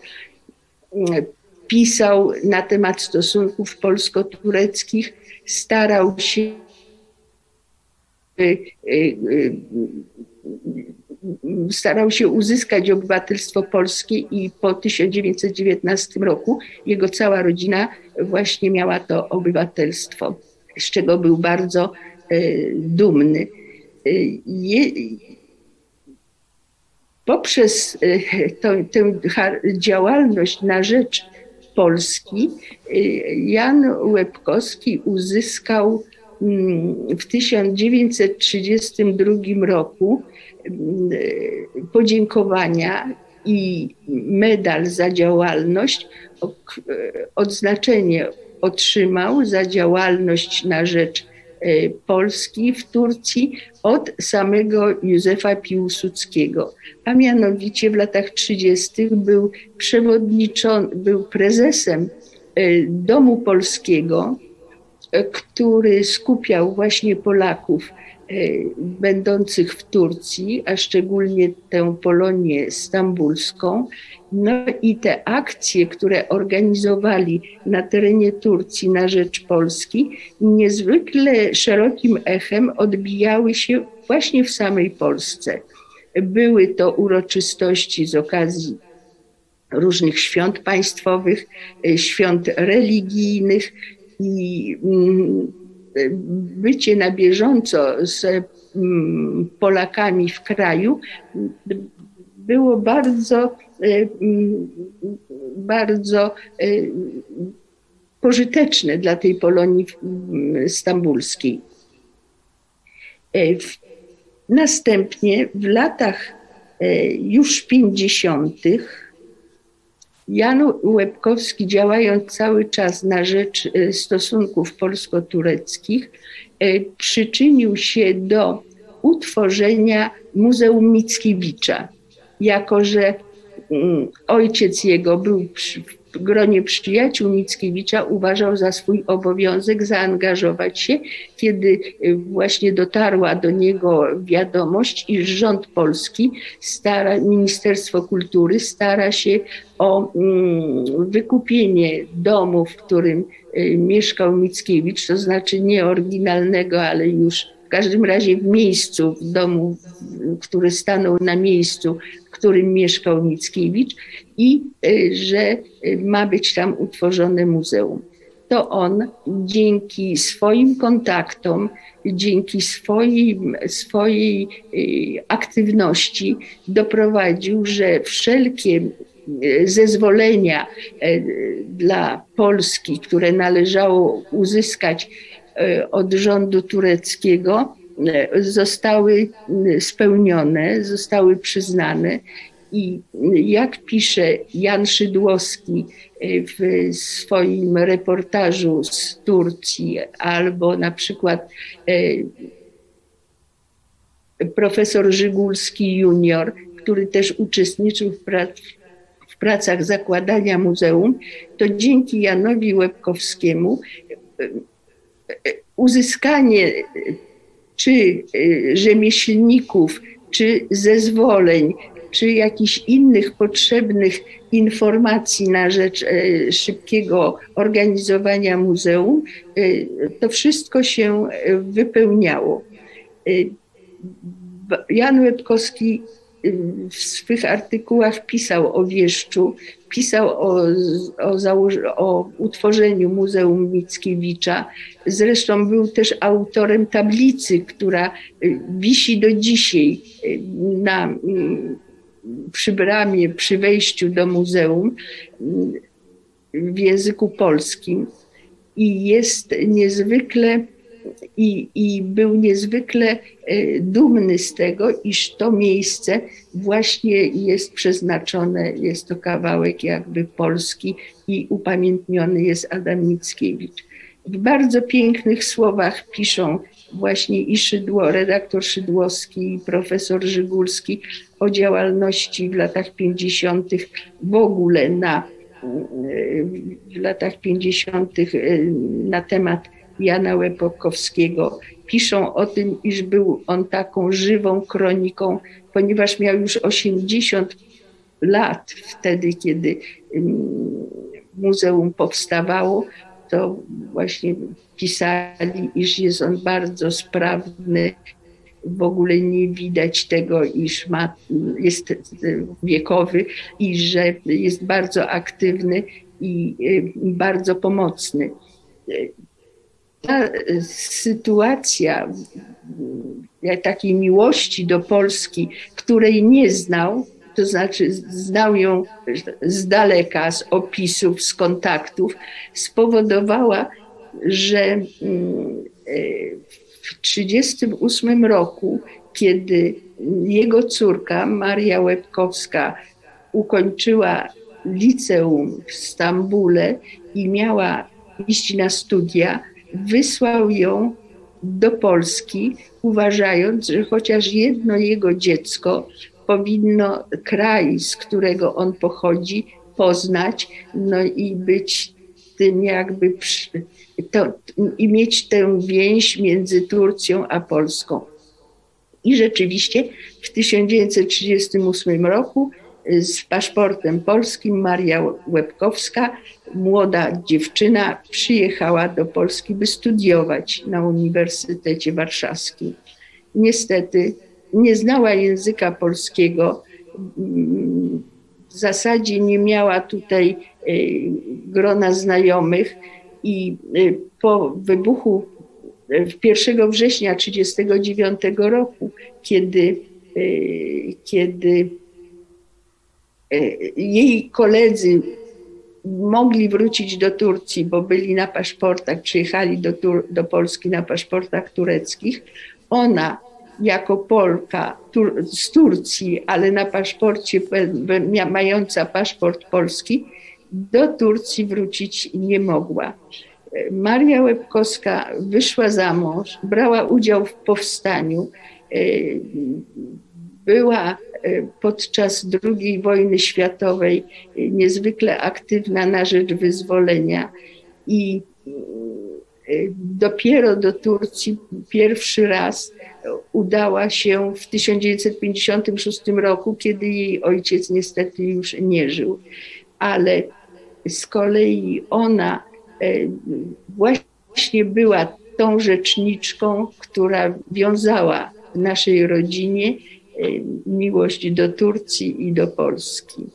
S3: Pisał na temat stosunków polsko-tureckich, starał się starał się uzyskać obywatelstwo polskie i po tysiąc dziewięćset dziewiętnastym roku jego cała rodzina właśnie miała to obywatelstwo, z czego był bardzo dumny. Je, poprzez to, tę działalność na rzecz Polski Jan Łebkowski uzyskał w tysiąc dziewięćset trzydziestym drugim roku podziękowania i medal za działalność. Odznaczenie otrzymał za działalność na rzecz Polski w Turcji od samego Józefa Piłsudskiego, a mianowicie w latach trzydziestych był przewodniczącym, był prezesem Domu Polskiego, który skupiał właśnie Polaków będących w Turcji, a szczególnie tę Polonię stambulską. No i te akcje, które organizowali na terenie Turcji na rzecz Polski, niezwykle szerokim echem odbijały się właśnie w samej Polsce. Były to uroczystości z okazji różnych świąt państwowych, świąt religijnych i bycie na bieżąco z Polakami w kraju było bardzo, bardzo pożyteczne dla tej Polonii stambulskiej. Następnie w latach już pięćdziesiątych Jan Łebkowski, działając cały czas na rzecz stosunków polsko-tureckich, przyczynił się do utworzenia Muzeum Mickiewicza. Jako że ojciec jego był w gronie przyjaciół Mickiewicza, uważał za swój obowiązek zaangażować się, kiedy właśnie dotarła do niego wiadomość, iż rząd polski, stara, Ministerstwo Kultury stara się o wykupienie domu, w którym mieszkał Mickiewicz, to znaczy nie oryginalnego, ale już w każdym razie w miejscu, w domu, który stanął na miejscu, w którym mieszkał Mickiewicz, i że ma być tam utworzone muzeum. To on dzięki swoim kontaktom, dzięki swojej, swojej aktywności doprowadził, że wszelkie zezwolenia dla Polski, które należało uzyskać od rządu tureckiego, zostały spełnione, zostały przyznane. I jak pisze Jan Szydłowski w swoim reportażu z Turcji, albo na przykład profesor Żygulski junior, który też uczestniczył w, prac, w pracach zakładania muzeum, to dzięki Janowi Łebkowskiemu uzyskanie czy rzemieślników, czy zezwoleń, czy jakichś innych potrzebnych informacji na rzecz szybkiego organizowania muzeum, to wszystko się wypełniało. Jan Łebkowski w swych artykułach pisał o Wieszczu, pisał o, o, założ- o utworzeniu Muzeum Mickiewicza. Zresztą był też autorem tablicy, która wisi do dzisiaj na, przy bramie, przy wejściu do muzeum. w języku polskim i jest niezwykle i, i był niezwykle dumny z tego, iż to miejsce właśnie jest przeznaczone, jest to kawałek jakby Polski i upamiętniony jest Adam Mickiewicz. W bardzo pięknych słowach piszą właśnie i Szydło, redaktor Szydłowski i profesor Żygulski o działalności w latach pięćdziesiątych w ogóle na, w latach pięćdziesiątych na temat Jana Łebkowskiego. Piszą o tym, iż był on taką żywą kroniką, ponieważ miał już osiemdziesiąt lat wtedy, kiedy muzeum powstawało, to właśnie pisali, iż jest on bardzo sprawny, w ogóle nie widać tego, iż ma, jest wiekowy i że jest bardzo aktywny i bardzo pomocny. Ta sytuacja takiej miłości do Polski, której nie znał, to znaczy znał ją z daleka, z opisów, z kontaktów, spowodowała, że w tysiąc dziewięćset trzydziestym ósmym roku, kiedy jego córka Maria Łebkowska ukończyła liceum w Stambule i miała iść na studia, wysłał ją do Polski, uważając, że chociaż jedno jego dziecko powinno kraj, z którego on pochodzi, poznać, no i być tym jakby, przy, to, i mieć tę więź między Turcją a Polską. I rzeczywiście w tysiąc dziewięćset trzydziestym ósmym roku z paszportem polskim Maria Łebkowska, młoda dziewczyna, przyjechała do Polski, by studiować na Uniwersytecie Warszawskim. Niestety nie znała języka polskiego, w zasadzie nie miała tutaj grona znajomych i po wybuchu pierwszego września tysiąc dziewięćset trzydziestego dziewiątego roku, kiedy, kiedy jej koledzy mogli wrócić do Turcji, bo byli na paszportach, przyjechali do, do Polski na paszportach tureckich, ona jako Polka tur, z Turcji, ale na paszporcie, mająca paszport polski, do Turcji wrócić nie mogła. Maria Łebkowska wyszła za mąż, brała udział w powstaniu, była podczas drugiej wojny światowej niezwykle aktywna na rzecz wyzwolenia i dopiero do Turcji pierwszy raz udała się w tysiąc dziewięćset pięćdziesiątym szóstym roku, kiedy jej ojciec niestety już nie żył. Ale z kolei ona właśnie była tą rzeczniczką, która wiązała w naszej rodzinie miłość do Turcji i do Polski.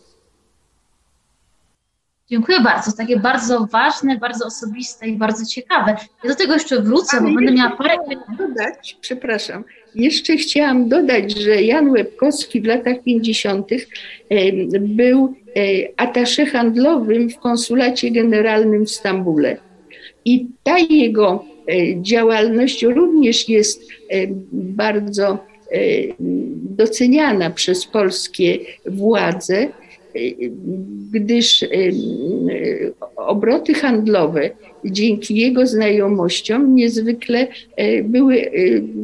S1: Dziękuję bardzo. Takie bardzo ważne, bardzo osobiste i bardzo ciekawe. Ja do tego jeszcze wrócę, bo będę miała parę pytań.
S3: Dodać, przepraszam, jeszcze chciałam dodać, że Jan Łebkowski w latach pięćdziesiątych był attaché handlowym w konsulacie generalnym w Stambule. I ta jego działalność również jest bardzo doceniana przez polskie władze, gdyż obroty handlowe dzięki jego znajomościom niezwykle były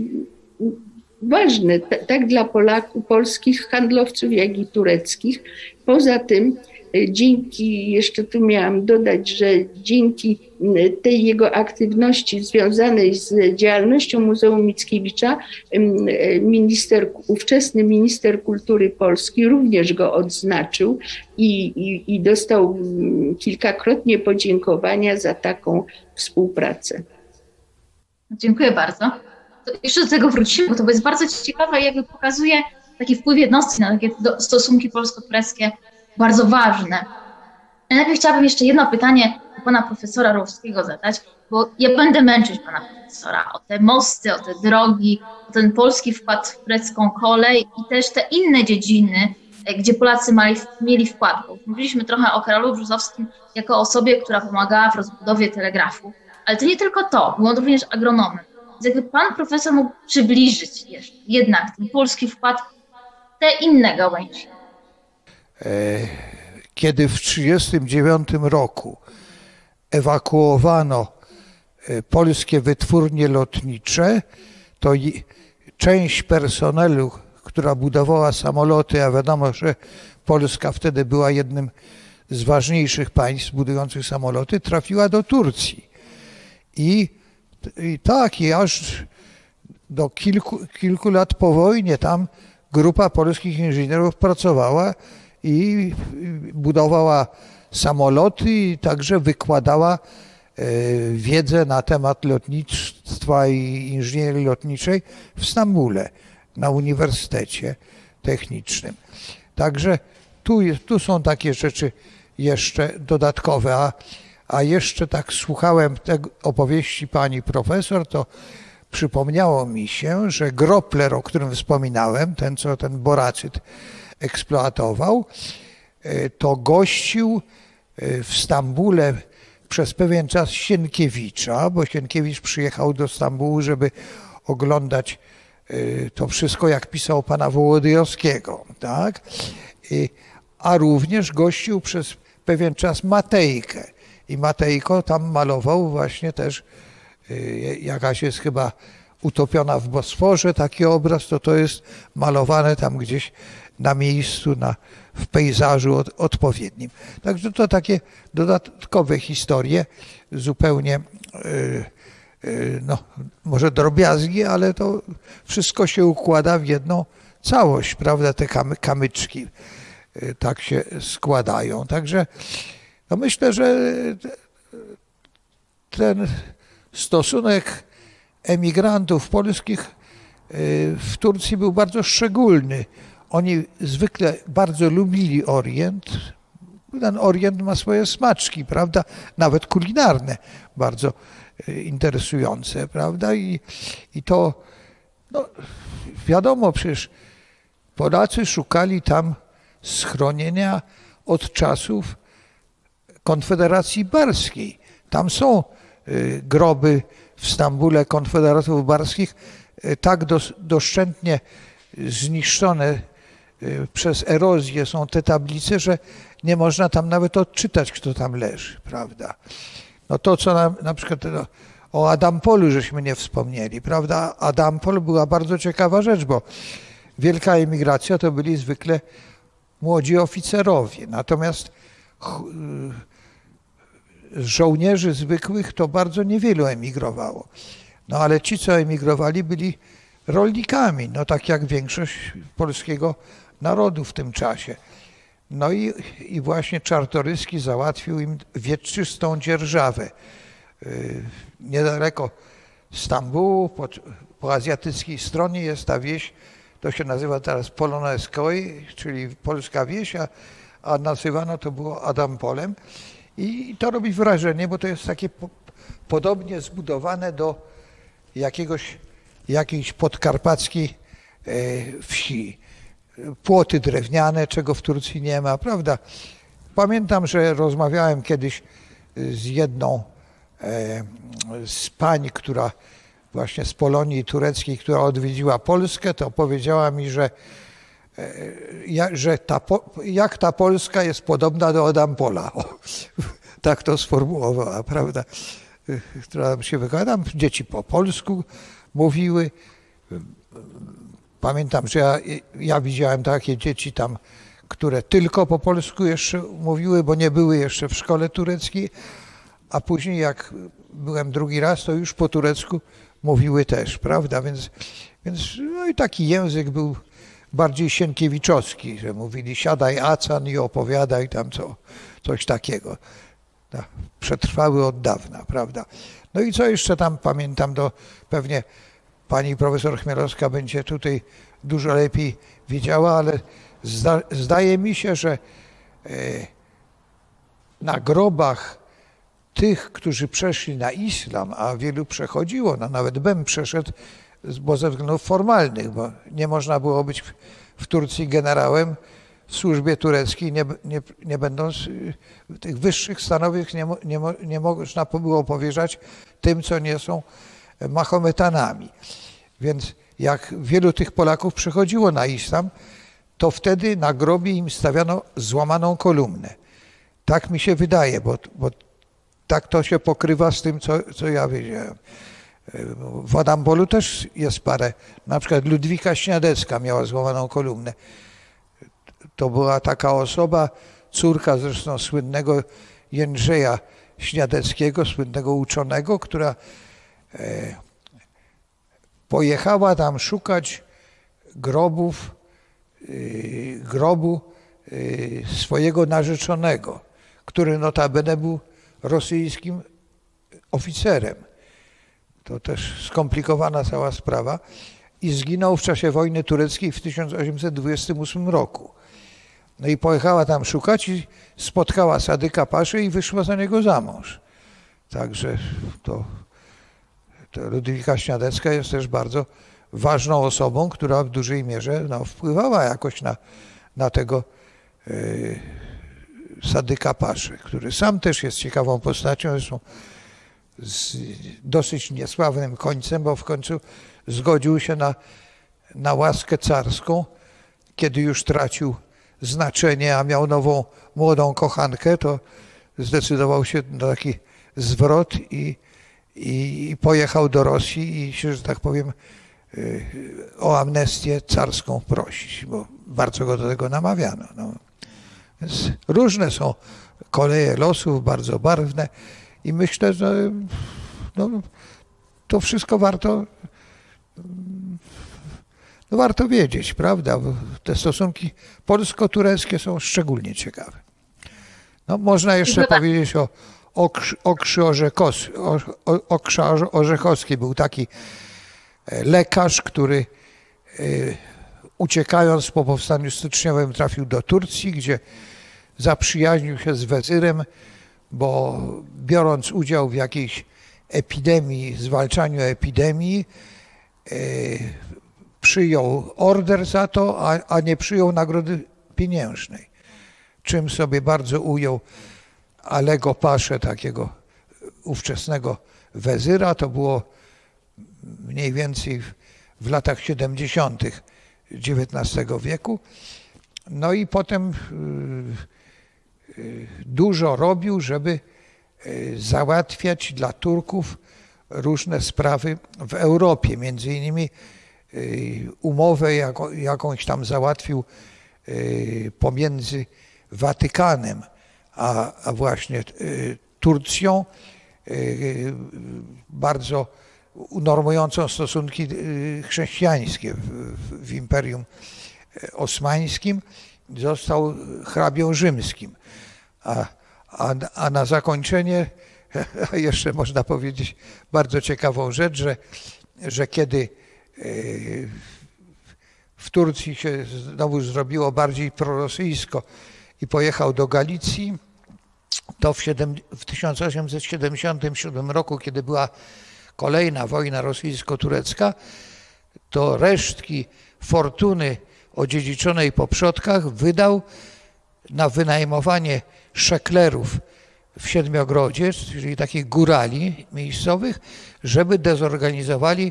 S3: ważne, tak dla Polaków, polskich handlowców, jak i tureckich. Poza tym dzięki, jeszcze tu miałam dodać, że dzięki tej jego aktywności związanej z działalnością Muzeum Mickiewicza, minister, ówczesny minister kultury Polski również go odznaczył i, i, i dostał kilkakrotnie podziękowania za taką współpracę.
S1: Dziękuję bardzo. To jeszcze do tego wrócimy, bo to jest bardzo ciekawe i jakby pokazuje taki wpływ jednostki na takie stosunki polsko-tureckie bardzo ważne. Ja najpierw chciałabym jeszcze jedno pytanie do pana profesora Rowskiego zadać, bo ja będę męczyć pana profesora o te mosty, o te drogi, o ten polski wkład w turecką kolej i też te inne dziedziny gdzie Polacy mali, mieli wkład. Mówiliśmy trochę o Karolu Brzozowskim jako osobie, która pomagała w rozbudowie telegrafu, ale to nie tylko to, był on również agronomem. Więc jakby pan profesor mógł przybliżyć jeszcze jednak ten polski wkład w te inne gałęzie.
S2: Kiedy w tysiąc dziewięćset trzydziestym dziewiątym roku ewakuowano polskie wytwórnie lotnicze, to część personelu, która budowała samoloty, a wiadomo, że Polska wtedy była jednym z ważniejszych państw budujących samoloty, trafiła do Turcji. I, i tak, i aż do kilku, kilku lat po wojnie tam grupa polskich inżynierów pracowała i budowała samoloty i także wykładała wiedzę na temat lotnictwa i inżynierii lotniczej w Stambule na Uniwersytecie Technicznym. Także tu, tu są takie rzeczy jeszcze dodatkowe, a, a jeszcze tak słuchałem tego opowieści pani profesor, to przypomniało mi się, że Gropler, o którym wspominałem, ten co ten boracyt eksploatował, to gościł w Stambule przez pewien czas Sienkiewicza, bo Sienkiewicz przyjechał do Stambułu, żeby oglądać to wszystko, jak pisał pana Wołodyjowskiego, tak? A również gościł przez pewien czas Matejkę. I Matejko tam malował właśnie też, jakaś jest chyba utopiona w Bosforze, taki obraz, to to jest malowane tam gdzieś na miejscu, na, w pejzażu od, odpowiednim. Także to takie dodatkowe historie, zupełnie yy, yy, no, może drobiazgi, ale to wszystko się układa w jedną całość, prawda, te kamy, kamyczki yy, tak się składają. Także no myślę, że ten stosunek emigrantów polskich w Turcji był bardzo szczególny. Oni zwykle bardzo lubili Orient. Ten Orient ma swoje smaczki, prawda? Nawet kulinarne, bardzo interesujące, prawda? I, i to, no, wiadomo, przecież Polacy szukali tam schronienia od czasów Konfederacji Barskiej. Tam są groby w Stambule konfederatów barskich tak doszczętnie zniszczone przez erozję są te tablice, że nie można tam nawet odczytać, kto tam leży, prawda? No to, co nam, na przykład no, o Adampolu żeśmy nie wspomnieli, prawda? Adampol była bardzo ciekawa rzecz, bo wielka emigracja to byli zwykle młodzi oficerowie, natomiast z żołnierzy zwykłych to bardzo niewielu emigrowało. No ale ci, co emigrowali, byli rolnikami, no tak jak większość polskiego narodu w tym czasie. No i, i właśnie Czartoryski załatwił im wieczystą dzierżawę. Yy, niedaleko Stambułu, po, po azjatyckiej stronie jest ta wieś, to się nazywa teraz Polonezkoj, czyli polska wieś, a, a nazywano to było Adampolem. I to robi wrażenie, bo to jest takie po, podobnie zbudowane do jakiegoś, jakiejś podkarpackiej e, wsi. Płoty drewniane, czego w Turcji nie ma, prawda? Pamiętam, że rozmawiałem kiedyś z jedną e, z pań, która właśnie z Polonii tureckiej, która odwiedziła Polskę, to powiedziała mi, że, e, ja, że ta, jak ta Polska jest podobna do Adampola. O, tak to sformułowała, prawda? Która się wykłada, dzieci po polsku mówiły. Pamiętam, że ja, ja widziałem takie dzieci tam, które tylko po polsku jeszcze mówiły, bo nie były jeszcze w szkole tureckiej, a później jak byłem drugi raz, to już po turecku mówiły też, prawda? Więc, więc no i taki język był bardziej sienkiewiczowski, że mówili siadaj acan i opowiadaj tam co, coś takiego. No, przetrwały od dawna, prawda? No i co jeszcze tam pamiętam, to pewnie pani profesor Chmielowska będzie tutaj dużo lepiej wiedziała, ale zda, zdaje mi się, że e, na grobach tych, którzy przeszli na islam, a wielu przechodziło, no nawet bym przeszedł, bo ze względów formalnych, bo nie można było być w, w Turcji generałem, w służbie tureckiej, nie, nie, nie będąc tych wyższych stanowisk, nie, nie, nie można było powierzać tym, co nie są Mahometanami. Więc jak wielu tych Polaków przechodziło na islam, to wtedy na grobie im stawiano złamaną kolumnę. Tak mi się wydaje, bo, bo tak to się pokrywa z tym, co, co ja wiedziałem. W Adambolu też jest parę, na przykład Ludwika Śniadecka miała złamaną kolumnę. To była taka osoba, córka zresztą słynnego Jędrzeja Śniadeckiego, słynnego uczonego, która e, pojechała tam szukać grobów, e, grobu e, swojego narzeczonego, który notabene był rosyjskim oficerem. To też skomplikowana cała sprawa. I zginął w czasie wojny tureckiej w tysiąc osiemset dwudziestym ósmym roku. No i pojechała tam szukać i spotkała Sadyka Paszę i wyszła za niego za mąż. Także to, to Ludwika Śniadecka jest też bardzo ważną osobą, która w dużej mierze no, wpływała jakoś na, na tego yy, Sadyka Paszę, który sam też jest ciekawą postacią, zresztą z dosyć niesławnym końcem, bo w końcu zgodził się na, na łaskę carską, kiedy już tracił znaczenie, a miał nową, młodą kochankę, to zdecydował się na taki zwrot i, i, i pojechał do Rosji i się, że tak powiem, o amnestię carską prosić, bo bardzo go do tego namawiano. No. Więc różne są koleje losów, bardzo barwne i myślę, że no, to wszystko warto no warto wiedzieć, prawda? Bo te stosunki polsko-tureckie są szczególnie ciekawe. No, można jeszcze Chyba. powiedzieć o Okrzy Orzechowskiej. Był taki lekarz, który uciekając po powstaniu styczniowym trafił do Turcji, gdzie zaprzyjaźnił się z wezyrem, bo biorąc udział w jakiejś epidemii, zwalczaniu epidemii, przyjął order za to, a, a nie przyjął nagrody pieniężnej. Czym sobie bardzo ujął Alego Paszę, takiego ówczesnego wezyra. To było mniej więcej w, w latach siedemdziesiątych dziewiętnastego wieku. No i potem y, y, dużo robił, żeby y, załatwiać dla Turków różne sprawy w Europie. Między innymi umowę jaką, jakąś tam załatwił pomiędzy Watykanem a, a właśnie Turcją, bardzo unormującą stosunki chrześcijańskie w, w Imperium Osmańskim. Został hrabią rzymskim. A, a, a na zakończenie jeszcze można powiedzieć bardzo ciekawą rzecz, że, że kiedy w Turcji się znowu zrobiło bardziej prorosyjsko i pojechał do Galicji, to w, siedem, w tysiąc osiemset siedemdziesiątym siódmym roku, kiedy była kolejna wojna rosyjsko-turecka, to resztki fortuny odziedziczonej po przodkach wydał na wynajmowanie szeklerów w Siedmiogrodzie, czyli takich górali miejscowych, żeby dezorganizowali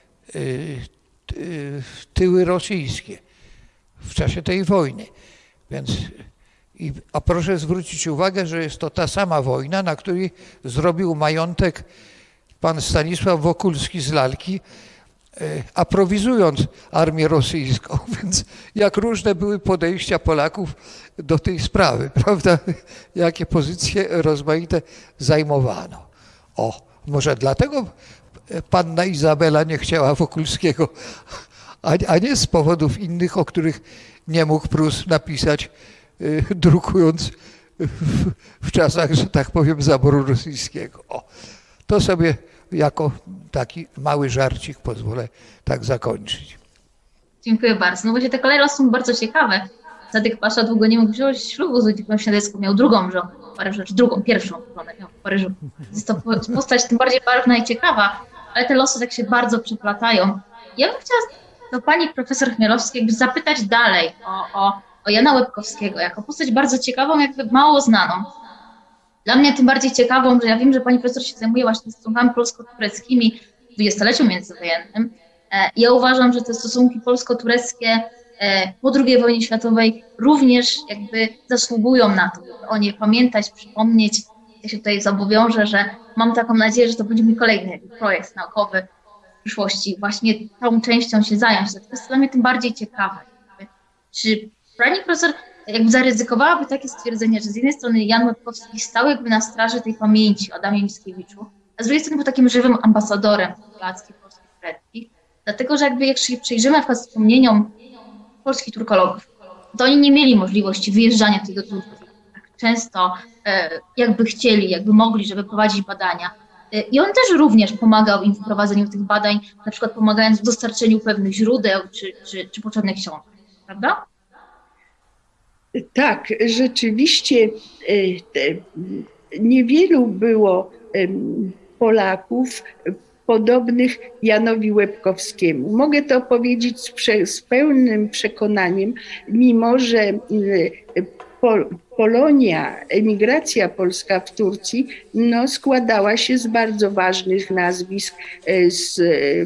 S2: tyły rosyjskie w czasie tej wojny. Więc, i, a proszę zwrócić uwagę, że jest to ta sama wojna, na której zrobił majątek pan Stanisław Wokulski z Lalki, aprowizując armię rosyjską. Więc jak różne były podejścia Polaków do tej sprawy, prawda? Jakie pozycje rozmaite zajmowano. O, może dlatego panna Izabela nie chciała Wokulskiego, a nie z powodów innych, o których nie mógł Prus napisać, drukując w, w czasach, że tak powiem, zaboru rosyjskiego. O, to sobie jako taki mały żarcik pozwolę tak zakończyć.
S1: Dziękuję bardzo. No właśnie te koleje są bardzo ciekawe. Sadyk Pasza długo nie mógł wziąć ślubu z Ludwiką Śniadecką, miał drugą żonę w Paryżu, czy drugą, pierwszą żonę miał w Paryżu. Jest to postać tym bardziej barwna i ciekawa, ale te losy tak się bardzo przeplatają. Ja bym chciała do pani profesor Chmielowskiej zapytać dalej o, o o Jana Łebkowskiego jako postać bardzo ciekawą, jakby mało znaną. Dla mnie tym bardziej ciekawą, że ja wiem, że pani profesor się zajmuje właśnie stosunkami polsko-tureckimi w dwudziestoleciu międzywojennym. Ja uważam, że te stosunki polsko-tureckie po drugiej wojnie światowej również jakby zasługują na to, żeby o nie pamiętać, przypomnieć. Ja się tutaj zobowiążę, że mam taką nadzieję, że to będzie mój kolejny projekt naukowy w przyszłości, właśnie tą częścią się zająć. To jest dla mnie tym bardziej ciekawe. Czy pani profesor jakby zaryzykowałaby takie stwierdzenie, że z jednej strony Jan Łebkowski stał jakby na straży tej pamięci o Adamie Mickiewiczu, a z drugiej strony był takim żywym ambasadorem populackiej polskiej tureckiej, dlatego że jakby jak się przyjrzymy na przykład wspomnieniom polskich turkologów, to oni nie mieli możliwości wyjeżdżania tutaj do Turcji tak często, e, jakby chcieli, jakby mogli, żeby prowadzić badania. E, I on też również pomagał im w prowadzeniu tych badań, na przykład pomagając w dostarczeniu pewnych źródeł czy, czy, czy potrzebnych książek, prawda?
S3: Tak, rzeczywiście niewielu było Polaków podobnych Janowi Łebkowskiemu. Mogę to powiedzieć z, prze, z pełnym przekonaniem, mimo że Pol, Polonia, emigracja polska w Turcji no, składała się z bardzo ważnych nazwisk, z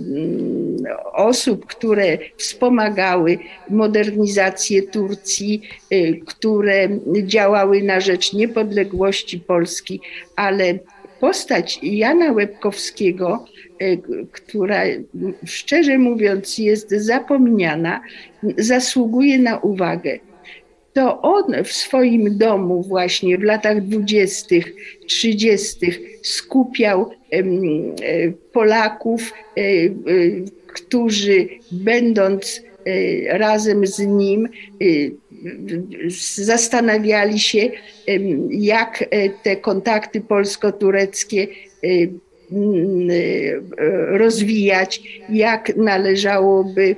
S3: osób, które wspomagały modernizację Turcji, które działały na rzecz niepodległości Polski, ale postać Jana Łebkowskiego, która szczerze mówiąc jest zapomniana, zasługuje na uwagę. To on w swoim domu właśnie w latach dwudziestych, trzydziestych skupiał Polaków, którzy będąc razem z nim zastanawiali się, jak te kontakty polsko-tureckie rozwijać, jak należałoby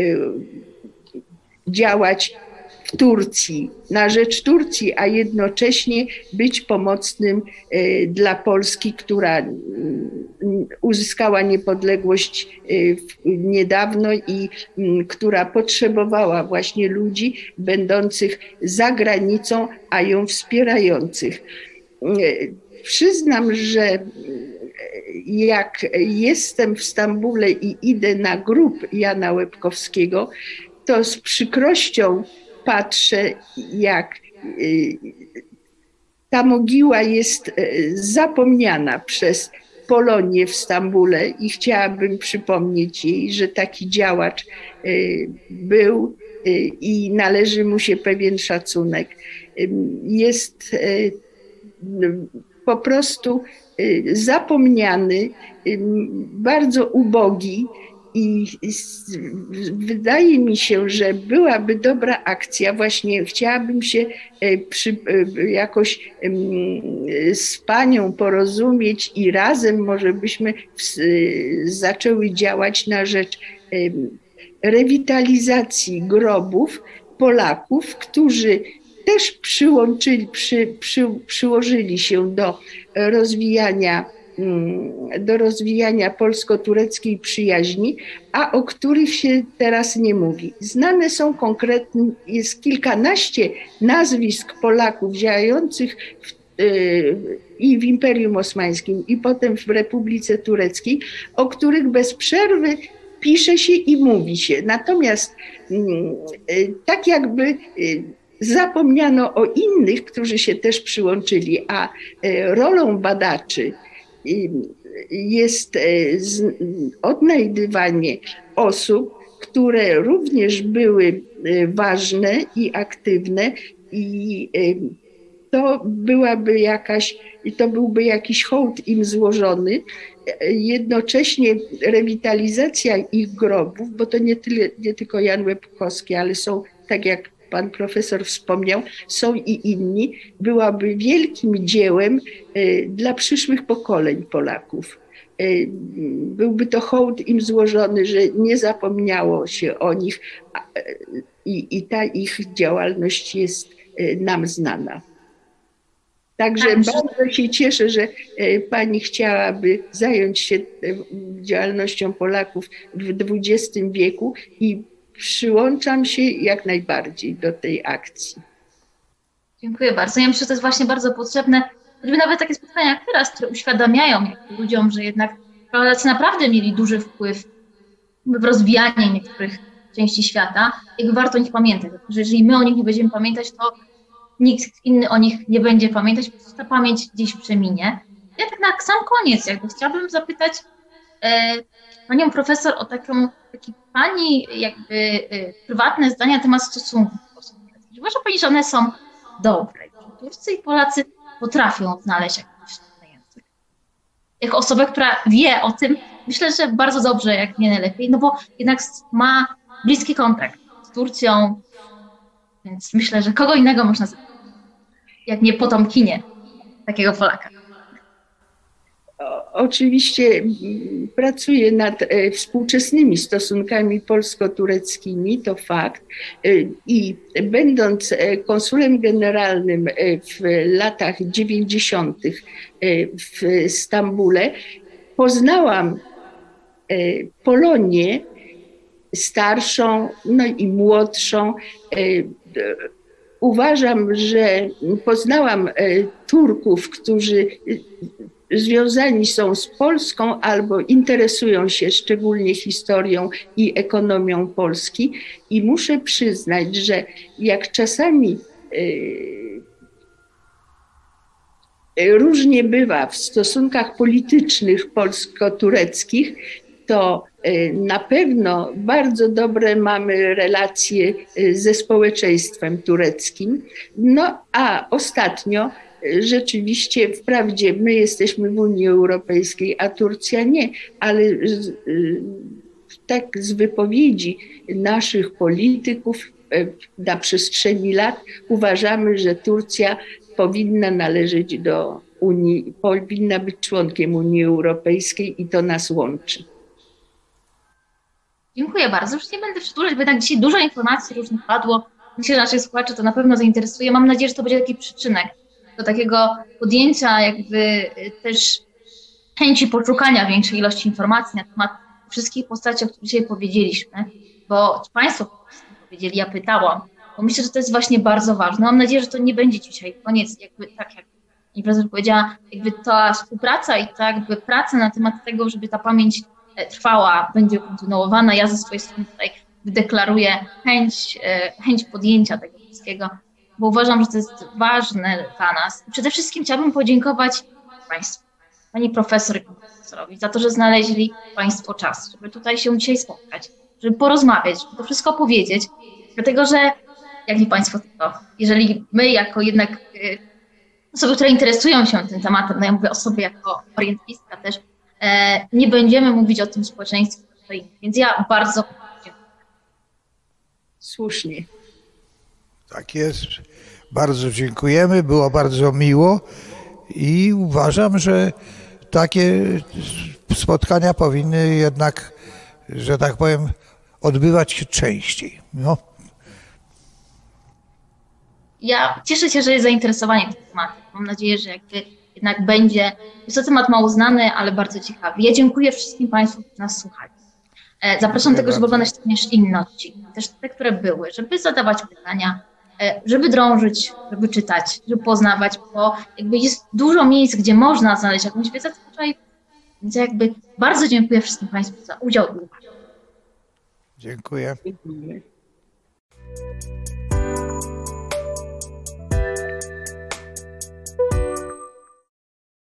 S3: działać w Turcji, na rzecz Turcji, a jednocześnie być pomocnym dla Polski, która uzyskała niepodległość niedawno i która potrzebowała właśnie ludzi będących za granicą, a ją wspierających. Przyznam, że jak jestem w Stambule i idę na grób Jana Łebkowskiego, to z przykrością patrzę, jak ta mogiła jest zapomniana przez Polonię w Stambule i chciałabym przypomnieć jej, że taki działacz był i należy mu się pewien szacunek. Jest po prostu zapomniany, bardzo ubogi. I wydaje mi się, że byłaby dobra akcja, właśnie chciałabym się przy, jakoś z panią porozumieć i razem może byśmy zaczęły działać na rzecz rewitalizacji grobów Polaków, którzy też przyłączyli, przy, przy, przyłożyli się do rozwijania do rozwijania polsko-tureckiej przyjaźni, a o których się teraz nie mówi. Znane są konkretnie, jest kilkanaście nazwisk Polaków działających w, yy, i w Imperium Osmańskim, i potem w Republice Tureckiej, o których bez przerwy pisze się i mówi się. Natomiast yy, yy, tak jakby yy, zapomniano o innych, którzy się też przyłączyli, a yy, rolą badaczy jest odnajdywanie osób, które również były ważne i aktywne i to byłaby jakaś, to byłby jakiś hołd im złożony, jednocześnie rewitalizacja ich grobów, bo to nie, tyle, nie tylko Jan Łebkowski, ale są, tak jak pan profesor wspomniał, są i inni, byłaby wielkim dziełem dla przyszłych pokoleń Polaków. Byłby to hołd im złożony, że nie zapomniało się o nich i, i ta ich działalność jest nam znana. Także tak, bardzo się cieszę, że pani chciałaby zająć się działalnością Polaków w dwudziestym wieku i przyłączam się jak najbardziej do tej akcji.
S1: Dziękuję bardzo. Ja myślę, że to jest właśnie bardzo potrzebne, choćby nawet takie spotkania jak teraz, które uświadamiają ludziom, że jednak Polacy naprawdę mieli duży wpływ w rozwijanie niektórych części świata, jakby warto o nich pamiętać. Że jeżeli my o nich nie będziemy pamiętać, to nikt inny o nich nie będzie pamiętać, po prostu ta pamięć gdzieś przeminie. Ja tak na sam koniec jakby chciałabym zapytać e, panią profesor o taką, taki pani jakby e, prywatne zdania na temat stosunków. Uważa pani, że one są dobre. Turcy i Polacy potrafią znaleźć jakiś język. Jako osoba, która wie o tym, myślę, że bardzo dobrze, jak nie najlepiej, no bo jednak ma bliski kontakt z Turcją, więc myślę, że kogo innego można zapytać, jak nie potomkinie takiego Polaka.
S3: Oczywiście pracuję nad współczesnymi stosunkami polsko-tureckimi, to fakt. I będąc konsulem generalnym w latach dziewięćdziesiątych w Stambule, poznałam Polonię starszą, no i młodszą. Uważam, że poznałam Turków, którzy związani są z Polską albo interesują się szczególnie historią i ekonomią Polski. I muszę przyznać, że jak czasami różnie bywa w stosunkach politycznych polsko-tureckich, to na pewno bardzo dobre mamy relacje ze społeczeństwem tureckim. No a ostatnio rzeczywiście, wprawdzie my jesteśmy w Unii Europejskiej, a Turcja nie, ale tak z wypowiedzi naszych polityków na przestrzeni lat uważamy, że Turcja powinna należeć do Unii, powinna być członkiem Unii Europejskiej i to nas łączy.
S1: Dziękuję bardzo. Już nie będę przedłużać, bo jednak dzisiaj dużo informacji różnych padło. Myślę, że naszych słuchaczy to na pewno zainteresuje. Mam nadzieję, że to będzie taki przyczynek do takiego podjęcia jakby też chęci poszukania większej ilości informacji na temat wszystkich postaci, o których dzisiaj powiedzieliśmy, bo Państwo powiedzieli, ja pytałam, bo myślę, że to jest właśnie bardzo ważne. Mam nadzieję, że to nie będzie dzisiaj koniec, jakby tak jak pani profesor powiedziała, jakby ta współpraca i ta jakby praca na temat tego, żeby ta pamięć trwała, będzie kontynuowana. Ja ze swojej strony tutaj deklaruję chęć, chęć podjęcia tego wszystkiego, bo uważam, że to jest ważne dla nas. Przede wszystkim chciałabym podziękować Państwu, pani profesor i profesorowi, za to, że znaleźli Państwo czas, żeby tutaj się dzisiaj spotkać, żeby porozmawiać, żeby to wszystko powiedzieć, dlatego że, jak nie Państwo tylko, jeżeli my jako jednak osoby, które interesują się tym tematem, no ja mówię osoby jako orientalistka też, e, nie będziemy mówić o tym społeczeństwie, więc ja bardzo dziękuję.
S3: Słusznie.
S2: Tak jest. Bardzo dziękujemy, było bardzo miło i uważam, że takie spotkania powinny jednak, że tak powiem, odbywać się częściej. No.
S1: Ja cieszę się, że jest zainteresowanie tym tematem. Mam nadzieję, że jakby jednak będzie, jest to temat mało znany, ale bardzo ciekawy. Ja dziękuję wszystkim Państwu, którzy nas słuchali. Zapraszam do tego, żeby oglądać również inne odcinki, też te, które były, żeby zadawać pytania, żeby drążyć, żeby czytać, żeby poznawać, bo jakby jest dużo miejsc, gdzie można znaleźć jakąś wiedzę, wczoraj, więc jakby bardzo dziękuję wszystkim Państwu za udział i uwagę.
S2: Dziękuję.
S3: Dziękuję.